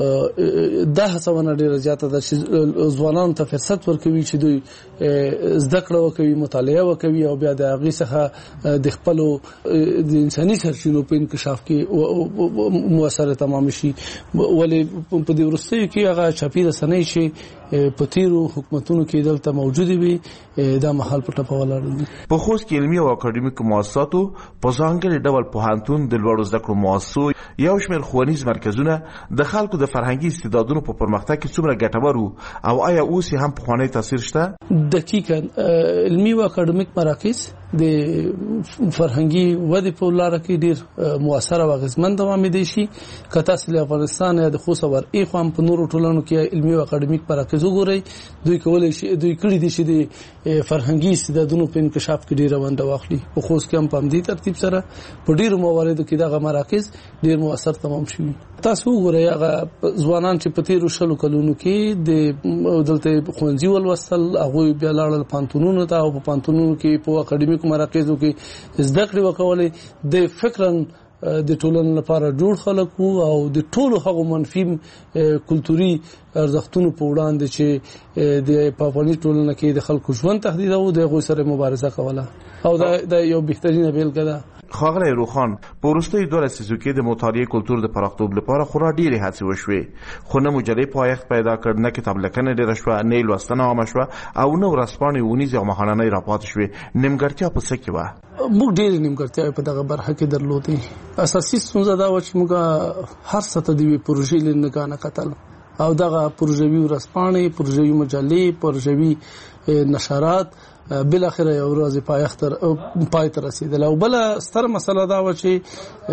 Speaker 5: دا هڅونه ډیره زیاته ده چې ځوانانو ته فرصت ورکوي چې دوی زده کړه وکوي، مطالعه وکوي او بیا د هغې څخه د خپلو د انساني سرچینو په انکشاف کې مؤثره تمام شي. ولې په دې وروستیو کې هغه چاپي رسنۍ چې په تیرو حکومتونو کې دلته موجودې وي دا مهال په ټپه ولاړ دي.
Speaker 2: په خوست کې علمي او اکاډمیکو مؤسساتو په ځانګړي ډول پوهنتون، د لوړو زده کړو مؤسسو، یو شمېر ښوونیز مرکزونه د خلکو د فرهنګي استعدادونو په پرمختګ کې څومره ګټور وو او آیا اوس هم پخوانی تاثیر شته؟
Speaker 5: دقیقاً علمي او اکاډمیک مراکز د فرهنګي ودې په لار کې ډیر مؤثر او اغېزمن دوام دي شي. که تاسو له افغانستان یا د خوست ور ایخوام په نورو ټولنو کې علمي او اکاډمیک مراکز وګورئ، دوی کولای شي دوی کړي دي چې د فرهنګي استعدادونو په انکشاف کې ډیره ونډه واخلي. په خوست کې هم په همدې ترتیب سره په ډیرو مواردو کې دغه مراکز ډیر مؤثر تمام شوي. تاسو وګورئ هغه ځوانان چې په تیرو شلو کلونو کې د دلته ښوونځي ولوستل، هغوی بیا لاړل پانتونونو ته او په پانتونونو کې په اکاډمیکو مراکزو کې زده کړې وکولې. د فکراً د ټولنې لپاره جوړ خلک وو او د ټولو هغو منفي کلتوري ارزښتونو په وړاندې چې د افغاني ټولنه کې د خلکو ژوند تهدیدوه د هغوی سره مبارزه کوله او دا یو بهترینه بیلګه ده.
Speaker 2: ښاغلی روخان په وروستیو 12 لسیزو کې د مطالعې کلتور د پراختوب لپاره خورا ډېرې هڅې وشوې، خو نه مجلې پایښت پیدا کړ، نه کتابلیکنه ډېره شوه، نه یې لوستنه عامه شوه او نه ورځپاڼې اونیزې او ماښامنۍ راپاتې شوې. نیمګړتیا په څه کې وه؟
Speaker 5: موږ ډېرې نیمګړتیاوې په دغه برخه کې درلودې. اساسي ستونزه دا وه چې موږ هر سطح د یوې پروژې له نګاه نه کتل او دغه پروژوي ورځپاڼې، پروژوي مجلې، پروژوي نشرات بل اخره یو ورځ پای ته رسیدل. او بل ستر مسله دا و چې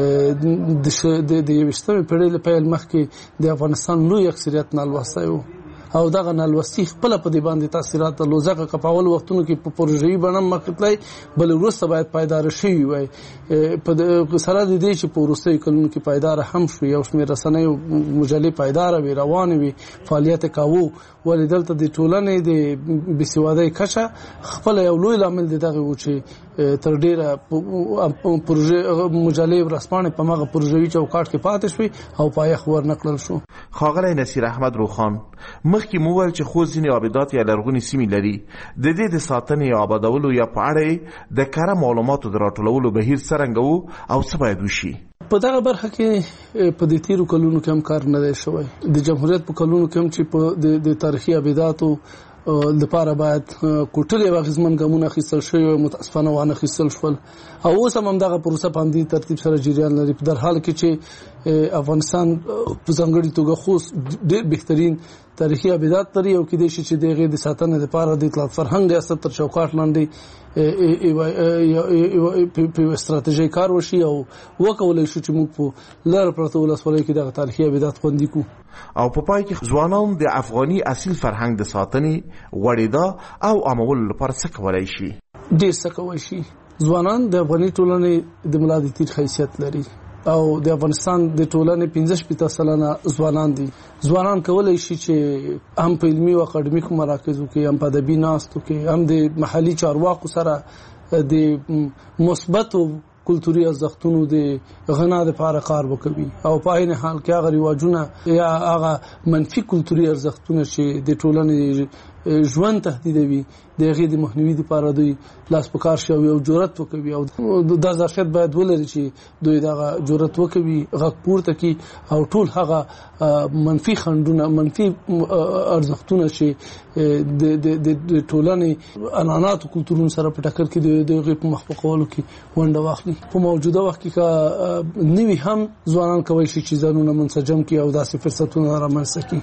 Speaker 5: د 20مې پیړۍ له پیل مخکې د افغانستان لوی اکثریت نالوستی و او دغه نالوستي خپل په دې باندې تاثیرات درلود. ځکه که په اول وختونو کې په پروژوي بڼه مخکې تللی، بل وروسته باید پایداره شوي وای. په سره د دې چې په وروستیو کلونو کې پایداره هم شوي، یو شمېر رسنیو مجلې پایداره وي، روانې وي، فعالیت یې کاوه. ولې دلته د ټولنې د بېسوادۍ کچه خپله یو لوی لامل د دغه و چې تر ډېره مجلې ورځپاڼې په مغه پروژوي چوکاټ کې پاتې شوي او پایښت ورنه کړل شو.
Speaker 2: ښاغلی نصیر احمد روخان، مخکې مو وویل چې خوست ځینې آبادات یا لرغونې سیمې لري. د دې د ساتنې یا آبادولو یا په اړه د کره معلوماتو د راټولولو بهیر څرنګه و او څه باید وشي؟
Speaker 5: په دغه برخه کې په دې تیرو کلونو کې هم کار نه دی شوی. د جمهوریت په کلونو کې هم چې د تاریخي آباداتو لپاره باید کوټلې واغزمن ګامونه اخیستل شوی، متاسفانه وانه اخیستل شول او اوس هم دغه پروسه په همدې ترتیب سره جریان لري. په در حال کې چې افغانستان په ځانګړي توګه خوست ډېر بهترین تاریخي آبادات لري او کېدای شي چې د هغې د ساتنې لپاره د اطلاعات فرهنګ ریاست تر چوکاټ لاندې په یوه ستراتیژۍ کار وشي او وکولی شو چې موږ په لاره پرته ولسوالیو کې دغه تاریخي آبادات خوندي کړو.
Speaker 2: او په پای کې ځوانان د افغاني اصیل فرهنګ د ساتنې، غوړېدا او عامولو لپاره څه کولی شي؟
Speaker 5: ډېر څه کولی شي. ځوانان د افغاني ټولنې د ملا د تیر حیثیت لري او د افغانستان د ټولنې 15% ځوانان دي. ځوانان کولی شي چې هم په علمي او اکاډمیکو مراکزو کې، هم په ادبي ناستو کې، هم د محلي چارواکو سره د مثبتو کلتوري ارزښتونو د غنا لپاره کار وکوي او په عین حال کې هغه رواجونه یا هغه منفي کلتوري ارزښتونه چې د ټولنې ژوند تهدیدوي د هغې د مخنیوي لپاره دوی لاس په کار شي او یو جرأت وکوي او دا ظرفیت باید ولري چې دوی دغه جرأت وکوي، غږ پورته کړي او ټول هغه منفي خنډونه، منفي ارزښتونه چې د ټولنې عنعناتو کلتورونو سره په ټکر کې د هغې په مخ په کولو کې ونډه واخلي. په موجوده وخت کې که نوي هم ځوانان کولی شي چې ځانونه منسجم کړي او داسې فرصتونه رامنځته کړي.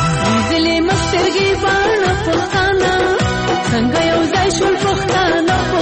Speaker 6: څنګه یو ځای شول پښتانه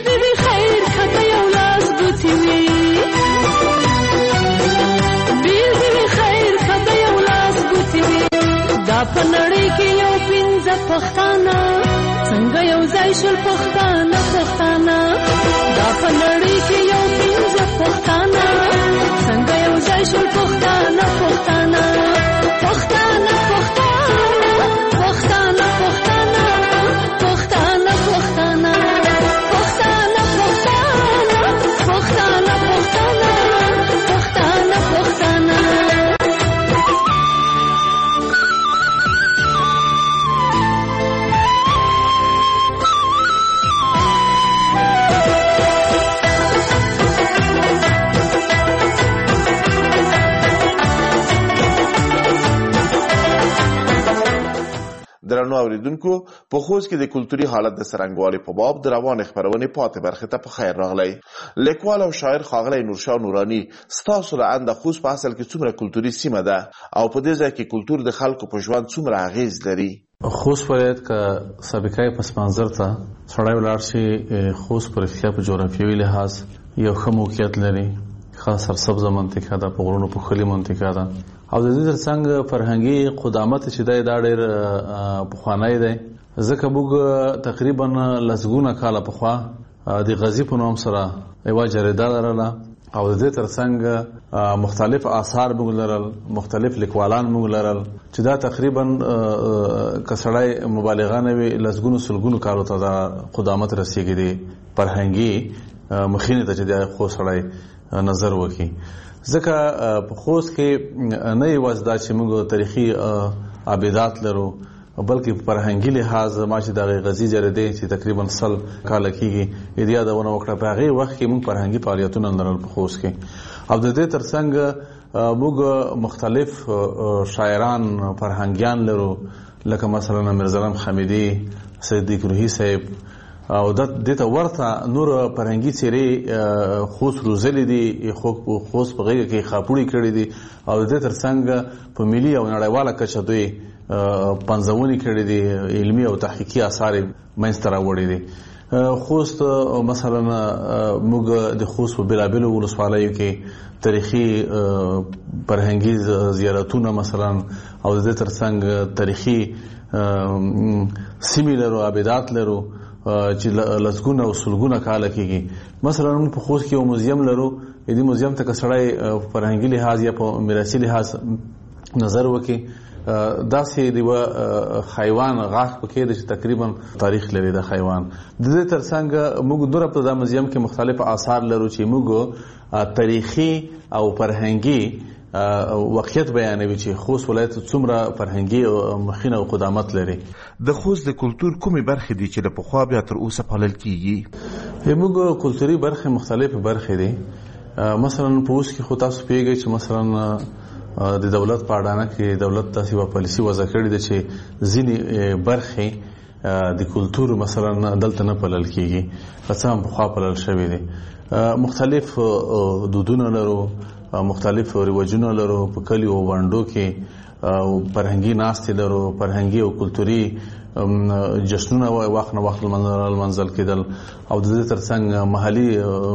Speaker 6: دې خیر کته یو لاس ګوتې وي بیل دې خیر کته یو لاس ګوتې وي دا په نړۍ کې یو پنځه پښتانه څنګه یو ځای شول پښتانه دا په نړۍ کې یو پنځه پښتانه څنګه یو ځای شول پښتانه
Speaker 2: درنو اوریدونکو په خوست کې د کلتوري حالت د سرنګوالي په باب د روان خبرونه پاتې برخه ته په خیر راغلی. لیکوال او شاعر ښاغلی نورشاه نوراني ستاسو له انده خوست په اصل کې څومره کلتوري سیمه ده او په دې ځای کې کلتور د خلکو په ژوند څومره اغیز لري؟
Speaker 7: خوست ولایت کا سابقه پس منظر ته سړی ولاړ شي. خوست پر اختیار په جغرافیوي لحاظ یو ښه موقعیت لري، خاص سرسبزه منطقه ده، په غرونو په خلي منطقه ده او د دې ترڅنګ فرهنګي قدامت چې دا ډېر پخوانی دی. ځکه موږ تقریبا لسګونه کاله پخوا د غزي په نوم سره یوه جریده لرله او د دې ترڅنګ مختلف آثار موږ لرل، مختلف لیکوالان موږ لرل چې دا تقریبا که سړی مبالغه نه وي لسګونو سلګونو کالو ته دا قدامت رسېږي دی فرهنګي مخینې ته چې دا خو سړی نظر وکړي. ځکه په خوست کې نه یوازې دا چې موږ تاریخي عبادات لرو بلکې په فرهنګي لحاظ ما چې د غزي جریدې چې تقریبا 100 کاله کېږي یادونه وکړه په هغې وخت کې موږ فرهنګي فعالیتونه لرل په خوست کې او د دې ترڅنګ موږ مختلف شاعران فرهنګیان لرو لکه مثلا میرزلم حمیدي، صدیق روحي صاحب او د دې ته ورته نور فرهنګي څیرې خوست روزلې دي، خوست په غېږ کې خاپوړي کړي دي او د دې ترڅنګ په ملي او نړیواله کچه دوی پنځونې کړي دي، علمي او تحقیقي آثار منځته راوړي دي. خوست مثلا موږ د خوست په بېلابېلو ولسوالیو کې تاریخي فرهنګي زیارتونه مثلا او د دې ترڅنګ تاریخي سیمې لرو، عبادات لرو چې لسګونه او سلګونه کاله کېږي. مثلا موږ په خوست کې یو موزیم لرو، دې موزیم ته که سړی فرهنګي لحاظ یا په میراثي لحاظ نظر وکړي داسې د یوه حیوان غاښ پکې ده چې تقریبا تاریخ لري د حیوان. د دې ترڅنګ موږ دوره په دا موزیم کې مختلف آثار لرو چې موږ تاریخي او فرهنګي واقعیت بیانوي چې خوست ولایت څومره فرهنګي مخینه او قدامت لري.
Speaker 2: د خوست د کلتور کومې برخې دي چې له پخوا بیا تر اوسه پالل کیږي؟
Speaker 7: موږ کلتوري برخې مختلفې برخې دي. مثلا په اوس کې خو تاسو پوهیږئ چې مثلا د دولت په اډانه کې دولت داسې یوه پالیسي وضع کړې ده چې ځینې برخې د کلتور مثلا دلته نه پالل کیږي، څه هم پخوا پالل شوي دي. مختلف دودونه لرو، مختلف رواجونه لرو، په کلیو او بانډو کې فرهنګي ناستې لرو، فرهنګي او کلتوري جشنونه وخت نه وخت لمانځل کېدل او د دې ترڅنګ محلي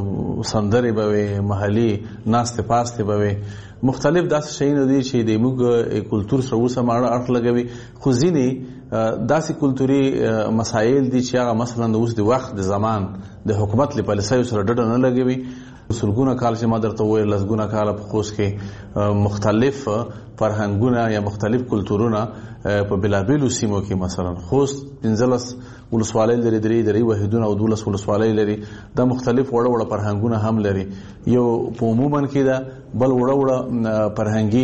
Speaker 7: سندرې به وي، محلي ناستې پاستې به وي. مختلف داسې شیونه دي چې د موږ کلتور سره اوس هم اړخ لګوي، خو ځینې داسې کلتوري مسایل دي چې هغه مثلا د اوس د وخت د زمان د حکومت له پالیسیو سره ډډه نه لګوي. سلګونه کال چې ما درته وویل لسګونه کاله په خوست کې مختلف فرهنګونه یا مختلف کلتورونه په بېلابېلو سیمو کې مثلا خوست 15 ولسوالۍ لري، درې واحدونه او 12 ولسوالۍ لري. دا مختلف وړه وړه فرهنګونه هم لري. یو په عموما کې دا بل وړه وړه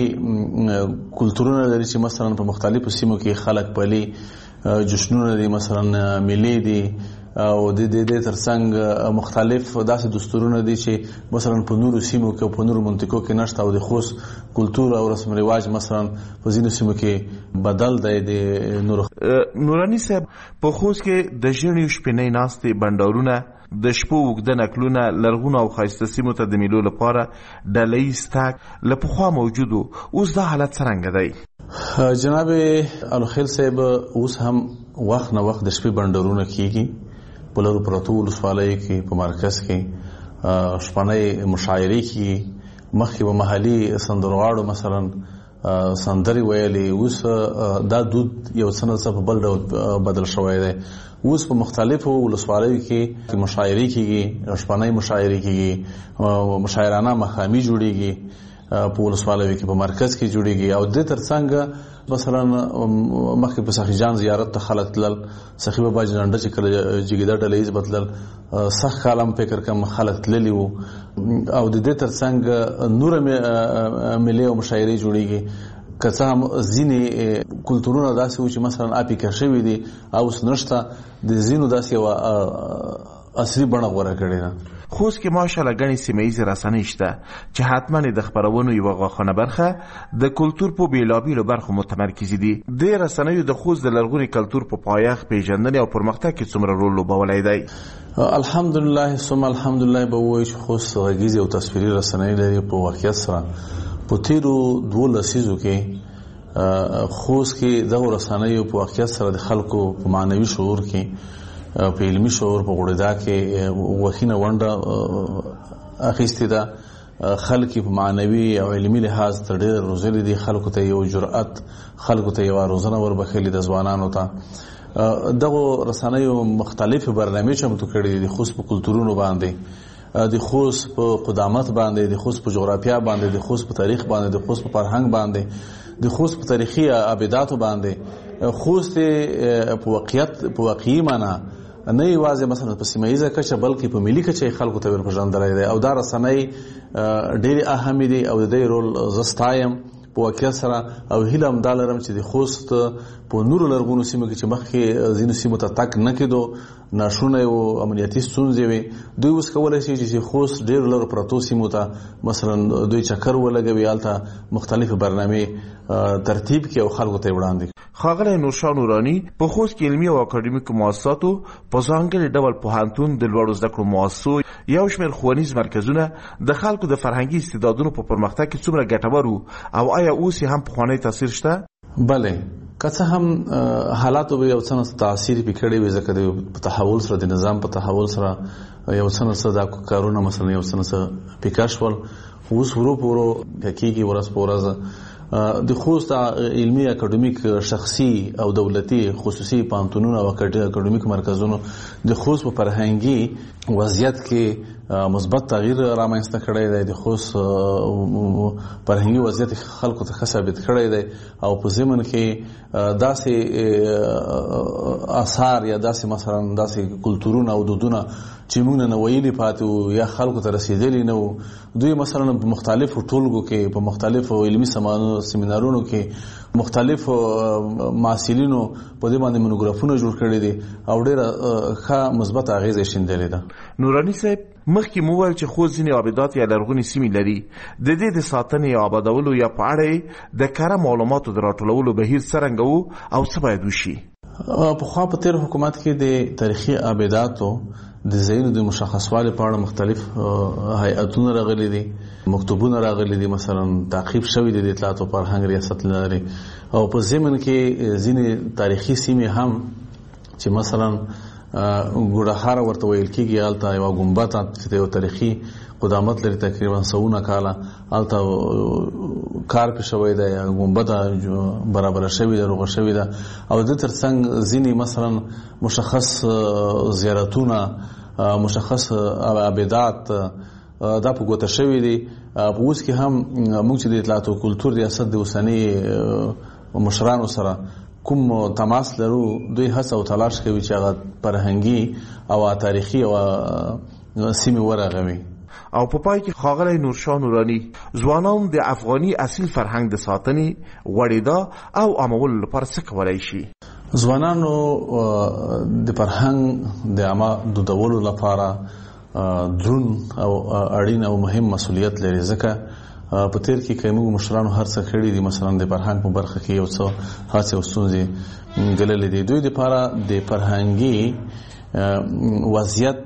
Speaker 7: فرهنګي کلتورونه لري چې مثلا په مختلفو سیمو کې خلک پالي، جشنونه دي مثلا ملي دي او د دې ترڅنګ مختلف داسې دستورونه دي چې مثلا په نورو سیمو کې او په نورو منطقو کې نشته او د خوست کلتور او رسم رواج مثلا په ځینو سیمو کې بدل دی. د
Speaker 2: نوراني صاحب په خوست کې د ژمي شپنۍ ناستې بنډارونه د شپو اوږده نکلونه لرغونو او ښایسته سیمو ته د میلو لپاره ډله ییز تګ له پخوا موجود و، اوس دا حالت څرنګه دی؟
Speaker 7: جناب الخیل صاحب اوس هم وخت نه وخت د شپې بنډارونه کیږي په لرو پرتو ولسوالۍ کې په مرکز کې شپنۍ مشاعرې کې مخکې به محلي سندرغاړو مثلا سندري ویلي، اوس دا دود یو څه نه څه په بل ډول بدل شوی دی. اوس په مختلفو ولسوالیو کې مشاعرې کېږي، شپنۍ مشاعرې کېږي، مشاعرانه مخامي جوړېږي، په ولسوالیو کې په مرکز کې جوړېږي. او د ترڅنګ مثلا مخکې په سخي جان زیارت ته خلک تلل، سخي بابا جنډه چې کله جګیدا ډله ییز بدلل سخ کالم فکر کم خلک تللی وو. او د دې ترڅنګ نور ملي او مشاعرې جوړېږي. که څه هم ځینې کلتورونه داسې وو چې مثلا اپیکه شوي دي او اوس نشته، د ځینو داسې یوه عصري بڼه غوره کړې ده.
Speaker 2: خوست کې ماشاءالله ګڼې سیمهییزې رسنۍ شته چې حتما د خپرونو یوه غاښانه برخه د کلتور په بېلابېلو برخو متمرکزې دي. دې رسنیو د خوست د لرغوني کلتور په پایښت، پیژندنې او پرمختګ کې څومره رول لوبولی دی؟
Speaker 7: الحمدلله ثم الحمدلله به ووایو چې خوست غږیزې او تصویري رسنۍ لري. په واقعیت سره په تیرو 2 لسیزو کې خوست کې دغو رسنیو په واقعیت سره د خلکو په معنوي شعور کې، په علمي شعور، په غوړېدا کې وخینه ونډه اخیستې ده. خلک په معنوي او علمي لحاظ ته ډېر روزلي دي. خلکو ته یو جرأت، خلکو ته یوه روزنه وربښلې د ځوانانو ته. دغو رسنیو مختلفې برنامې چمتو کړي دي د خوست په کلتورونو باندې، د خوست په قدامت باندې، د خوست په جغرافیا باندې، د خوست په تاریخ باندې، د خوست په فرهنګ باندې، د خوست په تاریخي ابداتو باندې. خوست په واقعي معنا نه یوازې مثلا په سیمه ییزه کچه بلکې په ملي کچه خلکو ته ورپېژندلی دی. او دا رسنۍ ډېرې اهمې دي او د دې رول زه ستایم په واقعیت سره. او هیله هم دا لرم چې د خوست په نورو لرغونو سیمو کې چې مخکې ځینو سیمو ته تګ نه کېدو، ناشونی و، امنیتي ستونزې وې، دوی اوس کولی شي چې خوست ډېرو لرو پرتو سیمو ته مثلا دوی چکر ولګوي، هلته مختلفې برنامې ترتیب کړي او خلکو ته یې وړاندې کړي.
Speaker 2: ښاغلی نورشاه نوراني په خوست کې علمي او اکاډمیکو مؤسساتو، په ځانګړي ډول پوهنتون، د لوړو زده کړو مؤسسو، یو شمېر ښوونیز مرکزونه د خلکو د فرهنګي استعدادونو په پرمختګ کې څومره ګټور وو؟ او آیا اوس یې هم پخوانی تاثیر شته؟
Speaker 7: بله، که څه هم حالاتو به یو څه نه تاثیر پې کړی وي، ځکه د تحول سره، د نظام په تحول سره یو څه نه څه دا کارونه مثلا یو څه نه څه پیکه شول. اوس ورو په ورو کېږي، ورځ په ورځ. د خوست علمي اکاډمیک شخصي او دولتي خصوصي پوهنتونونه او اکاډمیک مرکزونو د خوست په فرهنګي وضعیت کې مثبت تغییر رامنځته کړی دی. د خوست فرهنګي وضعیت خلکو ته ښه ثابت کړی دی او په ضمن کې داسې آثار یا داسې مثلا داسې کلتورونه او دودونه چې موږ نه ویلي پاتې وو یا خلکو ته رسېدلي نه وو. دوی مثلا په مختلفو ټولګو کې، په مختلفو علمي سیمینارونو کې مختلفو محصلینو په دې باندې مونوګرافونه جوړ کړي دي او ډېره ښه مثبت اغېزه یې شیندلې ده.
Speaker 2: نوراني صاحب، مخکې مو وویل چې خوست ځینې آبادات یا لرغونې سیمې لري. د دې د ساتنې یا آبادولو یا په اړه یې د کره معلوماتو د راټولولو بهیر څرنګه وو او څه باید وشي؟
Speaker 7: پخوا په تېر حکومت کې د تاریخي آباداتو د ځایونو د مشخصوالي په اړه مختلف هیئتونه راغلي دي، مکتوبونه راغلي دي، مثلا تعقیب شوي دي د اطلاعات او فرهنګ ریاست لري. او په ضمن کې ځینې تاریخي سیمې هم چې مثلا ګوډهاره ورته ویل کېږي، هلته یوه ګمبد چې یو تاریخي قدامت لري، تقریبا 100 کاله هلته کار پې شوی دی، ګمبده برابره شوې ده، روغه شوې ده. او د ترڅنګ ځینې مثلا مشخص زیارتونه، مشخص عبادات دا په ګوته شوي دي. په اوس کې هم موږ چې د اطلاعات او کلتور ریاست د اوسني مشرانو سره کوم تماس لرو، دوی هڅه او تلاش کوي چې هغه فرهنګي او تاریخي او سیمې ورغوي.
Speaker 2: او په پای کې ښاغلی نورشاه نوراني، ځوانان د افغاني اصیل فرهنګ د ساتنې، غوړېدا او عامولو لپاره څه کولی شي؟
Speaker 7: ځوانانو د فرهنګ د عامه دودولو لپاره دروند او اړین او مهم مسؤلیت لري، ځکه په تیر کې که موږ مشرانو هر څه کړي دي، مثلا د فرهنګ په برخه کې یو څه هڅې او ستونزې ګاللې دي. دوی دپاره د فرهنګي وضعیت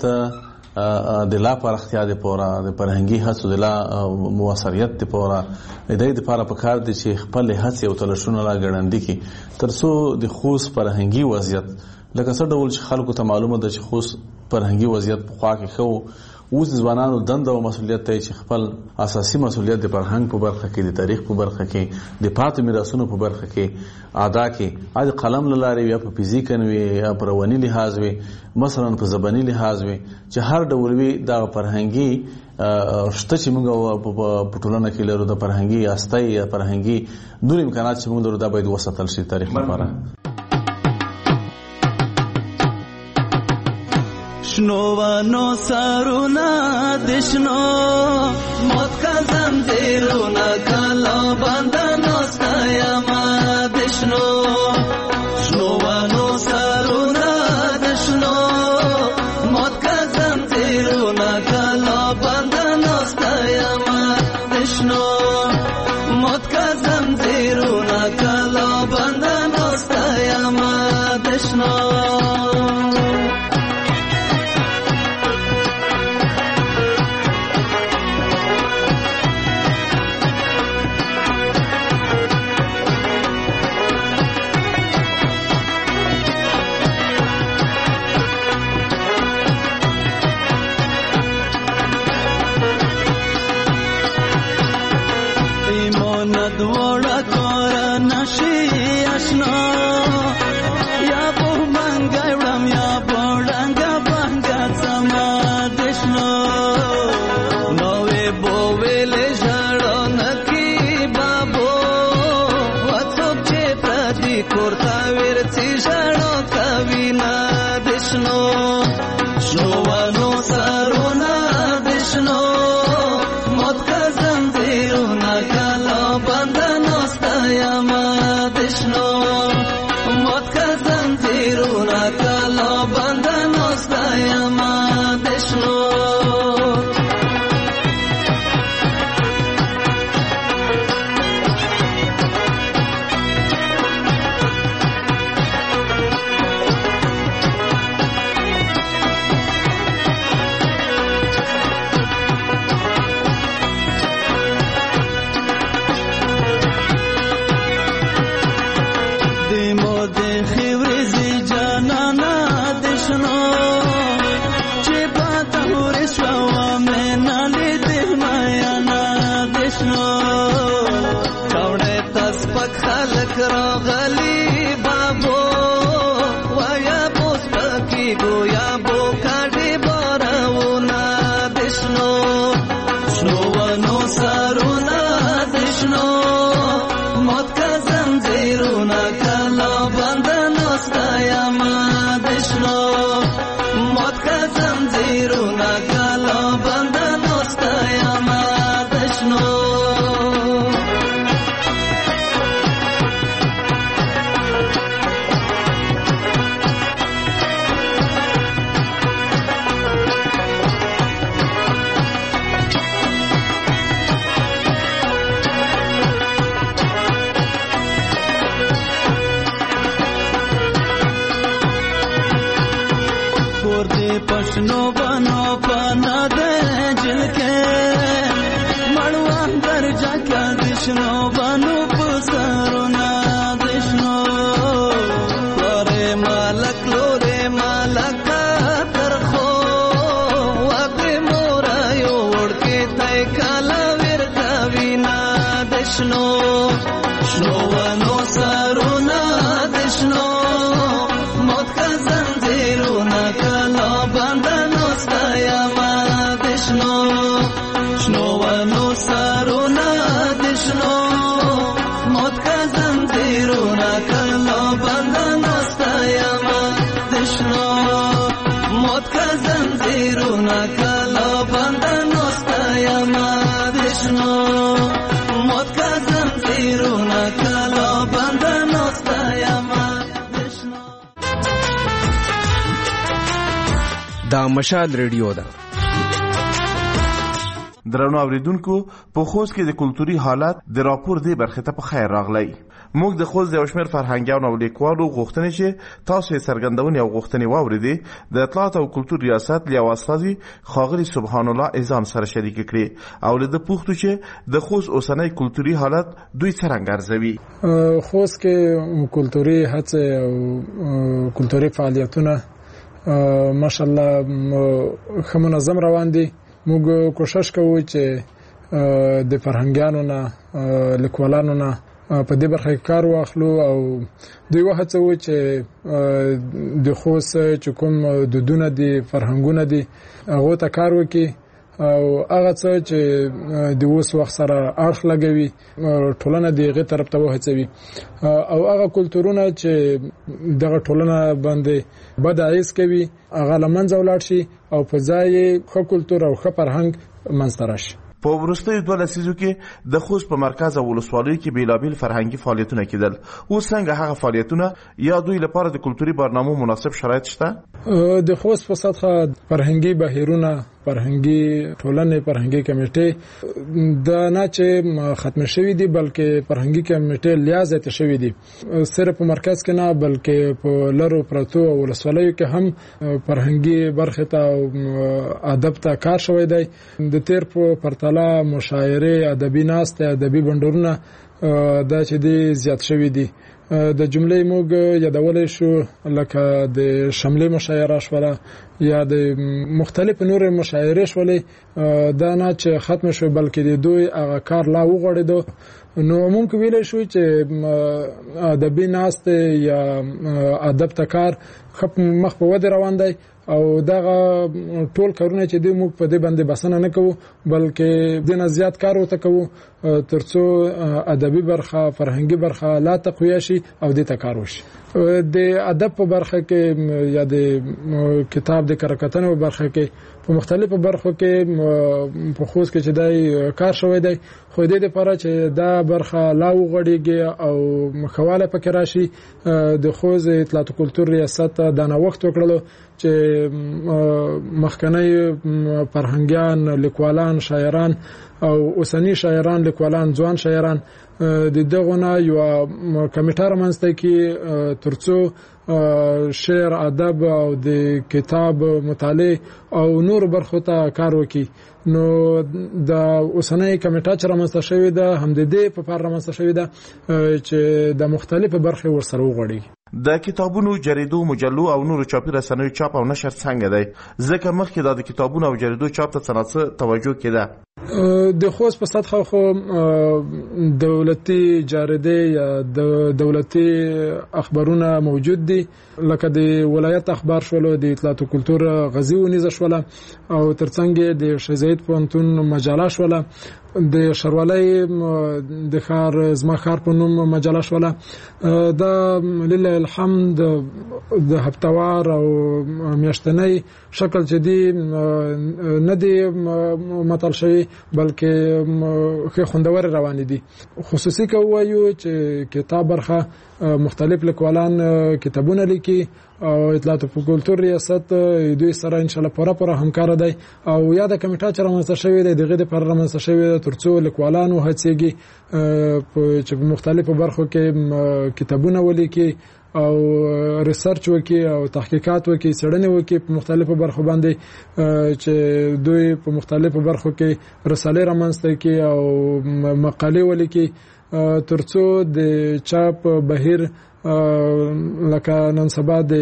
Speaker 7: د لا پراختیا دپاره، د فرهنګي هڅو د لا موثریت دپاره د دې دپاره پکار دي چې خپل هڅې او تلاشونه لا ګړندي کړي، تر څو د خوست فرهنګي وضعیت لکه څه ډول چې خلکو ته معلومه ده چې خوست فرهنګي وضعیت په خوا کې خو اوس ځوانانو دنده او مسولیت ته چې خپل اساسي مسولیت د فرهنګ په برخه کې د تاریخ په برخه کې د پاتې میراثونو په برخه کې ادا کې اج قلم لاره یا په فزیکن وي یا په رواني لحاظ وي مثلا په زبانی لحاظ وي چې هر ډول وي دا فرهنګي شته چې موږ په ټولنه کې لرو د فرهنګي استای یا فرهنګي نور امکانات چې موږ لرو دا باید وساتل شي تاریخ لپاره.
Speaker 4: شنوانو سارونا دشنو موت کا زنجیرونا کالا باندانو ستایما دشنو شنوانو سارونا دشنو موت کا زنجیرونا کالا باندانو ستایما دشنو موت کا زنجیرونا کالا باندانو ستایما دشنو
Speaker 8: دا مشال ریډیو ده.
Speaker 2: درنو اوریدونکو په خوست کې د کلتوري حالت د راپور دی برخه ته په خیر راغلی. موږ د خوست د شمیر فرهنګیانو او لیکوالو غوښتنې چې تاسو یې څرګندونې او غوښتنې واوریدې د اطلاعات او کلتور ریاست لیا واسطي خاغلی سبحان الله اعظم سره شریک کړي او له پوښتنه چې د خوست اوسنۍ کلتوري حالت دوی څنګه ارزوي.
Speaker 5: خوست کې کلتوري هڅه او کلتوري فعالیتونه
Speaker 9: ماشاءالله منظم روان دي. موږ کوشش کوو چې د فرهنګانو نه لیکوالانو نه په دې برخه کې کار واخلو او دوی وهڅوو چې د خوست چې کوم دودونه دي فرهنګونه دي هغه ته کار وکړي او هغه څه چې د اوس وخت سره اړخ لګوي ټولنه دغه طرف ته وهڅوي او هغه کلتورونه چې دغه ټولنه باندې بدعیس کوي هغه لمنځه ولاړ شي او په ځای خو کلتور او خو فرهنګ منځته راشي.
Speaker 2: په وروستیو 2 لسیزو کې د خوست په مرکز او ولسوالیو کې بیلابیل فرهنګي فعالیتونه کېدل. اوس څنګه هغه فعالیتونه یا دوی لپاره د کلتوري برنامو مناسب شرایط شته؟
Speaker 9: د خوست په سطحه فرهنګي بهیرونه فرهنګي ټولنې فرهنګي کمیټې د نه چې ختم شوې دي بلکې فرهنګي کمیټې لیازه شوې دي. صرف په مرکز کې نه بلکې په لارو پرتو او ولسوالیو کې هم فرهنګي برخه ته ادب ته کار شوی دی. د تیر په پرتله مشاعره ادبي ناسته ادبي بندرونه دا چې دي زیات شوې دي. د جملې موږ یادولای شو لکه د شملې مشاعره شوله یا د مختلف نور مشاعره شولې دا نه چې ختم شو بلکې د دوی هغه کار لا وغوړېدو. نو ممکن ویلای شو چې ادبي ناسته یا ادب ته کار مخ په ود روان دی او دغه ټول کارونه چې دوی موږ په دې باندې بسنه نه کوو بلکې دنه زیات کار وته کوو ترڅو ادبي برخه فرهنګي برخه لا تقویه شي او دې ته کار وشي. د ادب په برخه کې یا د کتاب د کرکټنو برخه کې په مختلفو برخو کې په خوست کې چې دای کار شوی دی خو دې لپاره چې دا برخه لا وغړيږي او مخواله پکې راشي د خوست اطلاعات او کلتور ریاست دا نه وخت وکړلو چې مخکنی فرهنګیان لیکوالان شاعران او اوسنی شاعران لیکوالان ځوان شاعران د دغه یو کمیټه رامنځته کی ترڅو شعر ادب او د کتاب مطالعه او نور برخو ته کار وکړي. نو د اوسنۍ کمیټه چې رامنځته شوې ده هم د دې په اړه رامنځته شوې ده چې د مختلفو برخو ورسره وغوړي.
Speaker 2: د کتابونو جریدو مجلو او نورو چاپي رسنیو چاپ او نشر څنګه دی؟ ځکه مخکې د کتابونو او جریدو چاپ ته څنګه توجه کېده؟
Speaker 9: د خوست په سطحه خو دولتي جریده یا دولتي اخبارونه موجود دي لکه د ولایت اخبار شولو د اطلاعات او کلتور غزي ونیزه شوله او ترڅنګ د شهزاد پونتون مجله شوله د شروالۍ د خار زما خار په نوم مجله شوله. دا لله الحمد د هفتوار او میاشتنۍ شکل چې دی نه دی مطل شوی بلکې خوندور روان دي. خصوصي کوایو چې کتاب برخه مختلف لیکوالان کتابونه لیکي او اطلاعات او کلتور ریاست دوی سره ان شاء الله پوره همکار دی او یاد کمیټه چې رامنځته شوې ده دغه د پر رامنځته شوې ده ترڅو لیکوالانو هڅېږي چې په مختلفو برخو کې کتابونه ولیکي او ریسرچ وکي او تحقیقات وکي څېړنې وکي په مختلفو برخو باندې چې دوی په مختلفو برخو کې رسالې رامنځته کوي او مقالې ولیکي ترڅو د چاپ بهیر لکه نن سبا د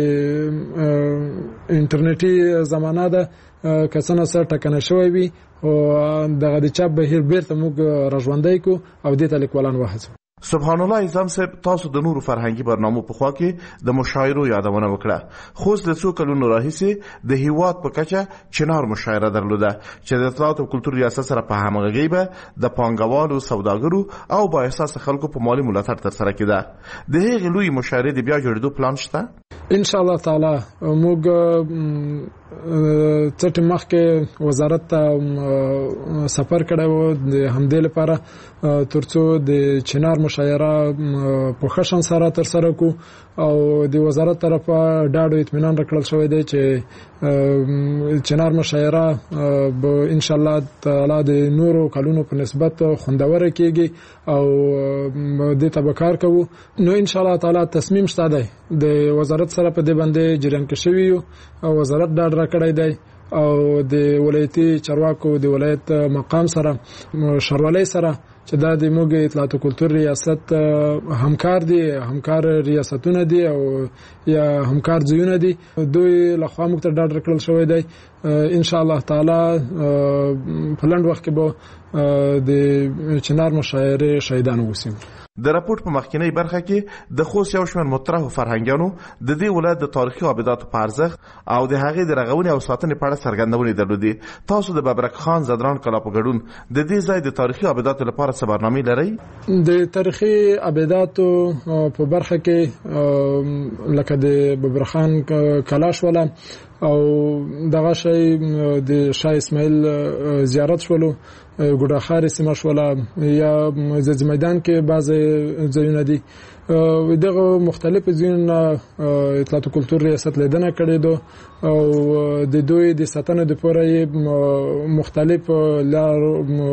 Speaker 9: انټرنیټي زمانہ ده کسانه سره ټکنه شوی وي او دغه د چاپ بهیر بیرته موږ راژوندای کو او د لیکوالان وهڅو.
Speaker 2: سبحان الله اعظم صاحب تاسو د نورو فرهنګي برنامو په خوا کې د مشاعرو یادونه وکړه. خوست له څو کلونو راهیسې د هیواد په کچه چنار مشاعره درلوده چې د اطلاعات او کلتور ریاست سره په همغږي به د پانګوالو سوداګرو او با احساس خلکو په مالی ملاتړ تر سره کېده. د هغې لوی مشاعرې د بیا جوړېدو پلان شته؟
Speaker 9: ان شاء الله تعالی موږ چټ مخکې وزارت ته سفر کړو د همدې لپاره ترڅو د چنار مشاعره په خشن سره تر سره کو او د وزارت طرفه ډاډو اطمینان راکړل شوی دی چې چنار مشاعره به ان شاء الله تعالی د نورو کلونو په نسبت خوندور کیږي او د تبکار کوو. نو ان شاء الله تعالی تصمیم شته دی د وزارت سره په دې باندې جریان کې شوی او وزارت ډاډ راکړی دی او د ولایتي چارواکو د ولایت مقام سره شروالۍ سره چې دا د موږ اطلاعات او کلتور ریاست همکار ریاستونه دي او یا همکار ځایونه دي دوی لخوا موږ ته ډاډ ورکړل شوی دی ان شاء الله تعالی په لنډ وخت کې به د چنار مشاعره شهیدان وسیم.
Speaker 2: د راپورټ په مخکینی برخه کې د خوست یو شمېر مطرح فرهنګیانو د دې ولایت د تاریخي ابداتو په ارزښت او د هغې د رغونې او ساتنې په اړه څرګندونې درلودې. تاسو د ببرک خان زدران کلا په ګډون د دې ځای د تاریخي ابداتو لپاره څه برنامې لرئ؟ د
Speaker 9: تاریخي ابداتو په برخه کې لکه د ببرک خان کلا شوله او دغه شی د شاه اسماعیل زیارت شولو ګوډه خار سیمه شوله یا زج میدان کې بعض ځایونه دي دغه مختلف ځایونه اطلاعات او کلتور ریاست لیدنه کړې ده او د دوی د ساتنې لپاره مختلف لار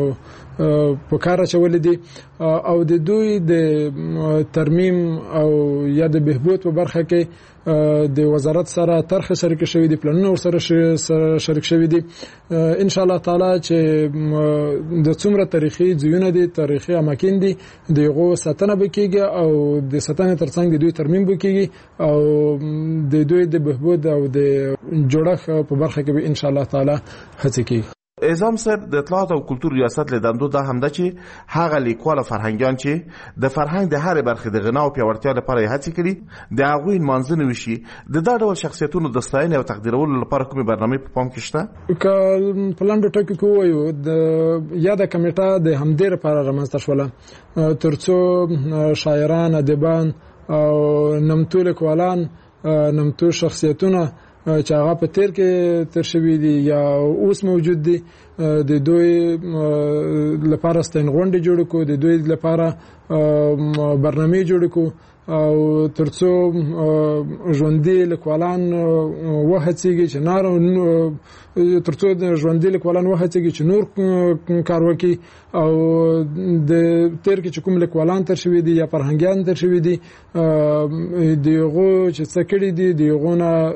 Speaker 9: په کار اچولې دي او د دوی د ترمیم او یا د بهبود په برخه کې د وزارت سره طرح شریک شوی دي پلانونه سره شریک شوی دي ان شاء الله تعالی چې د څومره تاریخي ځایونه دي تاریخي اماکن دي دغه ساتنه وکړي او د ساتنې ترڅنګ د دوی ترمیم وکړي او د دوی د بهبود او د جوړښت په برخه کې ان شاء الله تعالی هڅه کوي.
Speaker 2: اعظم صاحب د اطلاعات او کلتور ریاست لیدندو دا همدا چې هغه لیکوال فرهنګیان چې د فرهنګ د هر برخې د غنا او پیاوړتیا لپاره هڅه کړي د هغه منځنه وشي د دا ډول شخصیتونو د ستاینې او تقدیرولو لپاره کومه برنامه په پام کې شته؟
Speaker 9: پلان د ټکو کوو د یاده کمیټه د همدې لپاره رامنځته شوله ترڅو شاعران ادیبان او نمتو لیکوالان نمتو شخصیتونه چې هغه په تیر کې تر شوی دي یا اوس موجود دي د دوی لپاره ستنغونډې جوړ کو د دوی لپاره برنامه جوړ کو او ترڅو ژوندۍ لیکوالان وهڅیږي چې ترڅو د ژوندۍ لیکوالان وهڅیږي چې نور کار وکړي او د تیر کې کوم لیکوالان تر شوی دي یا فرهنګیان تر شوی دي دغه چې څه کړي دي دغه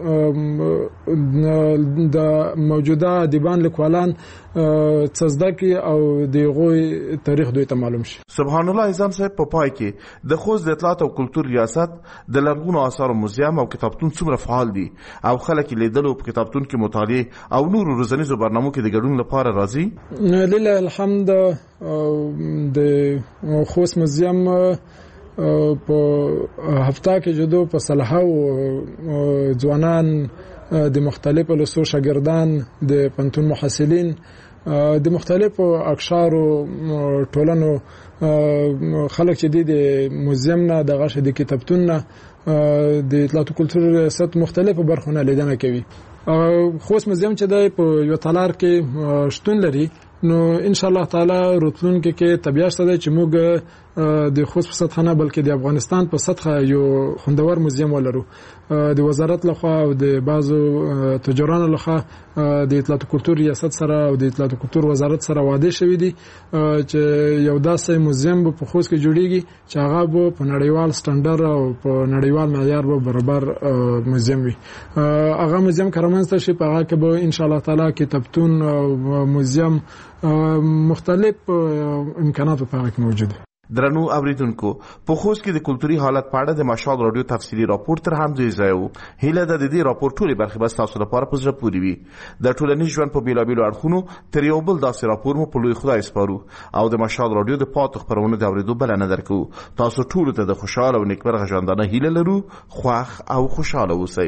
Speaker 9: د موجوده ادیبان لیکوالان تصدیق او دغه تاریخ دوی ته معلوم شي.
Speaker 2: سبحان الله. اعظم صاحب په پای کې د خوست د اطلاعات او کلتور ریاست د لرغونو آثارو موزیم او کتابتون څومره فعال دي او خلک لیدلو په کتابتون کې مطالعه او نور روزنیزو برنامو کې د ګډون لپاره راځي؟
Speaker 9: لله الحمد د خوست موزیم په هفته کې جدو په صلاحو ځوانان د مختلفو لسو شاګردان د پنتون محصلین د مختلفو اقشارو ټولنو خلک چې د موزیم نه دغه ش د کتابتون نه د اطلاعات او کلتور ریاست مختلفو برخونه لیدنه کوي. خوست موزیم چې د یو تالار کې شتون لري نو ان شاء الله تعالی راتلونکي کې طبيعت ده چې موږ د خوست په سطح نه بلکې د افغانستان په سطح یو خوندور موزیم ولرو. د وزارت لخوا او د بعضو تجارانو لخوا د اطلاعات او کلتور ریاست سره او د اطلاعات او کلتور وزارت سره وعده شوی دي چې یو داسې موزیم په خوست کې جوړیږي چې هغه په نړیوال سټانډرډ او په نړیوال معیار به برابر موزیم وي. هغه موزیم کارمنځ شي په هغه کې به ان شاء الله تعالی کتابتون او موزیم مختلف امکانات په هغه کې موجود دي.
Speaker 2: درنو اوریدونکو په خوست کې د کلتوري حالت په اړه د مشال رادیو تفصیلی راپور تر هم دوی ځایو هیله د دې راپور ټولې برخې بس تاسو لپاره په ځای پوری وي. د ټولنیز ژوند په بیلابیلو اړخونو تر یو بل داسې راپور مو په لوی خدای سپارو او د مشال رادیو د پاتو خبرونه د اوریدو بلنه درکو. تاسو ټول ته د خوشاله او نیکمرغه ژوندانه هیله لرو. خوښ او خوشاله اوسئ.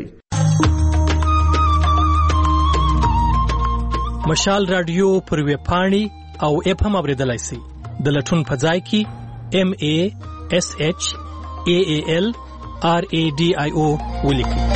Speaker 10: مشال رادیو پر ویب پاڼې او اپ هم اوریدلای شئ. د لټون په ځای کې MASHAALRADIO ولیکئ.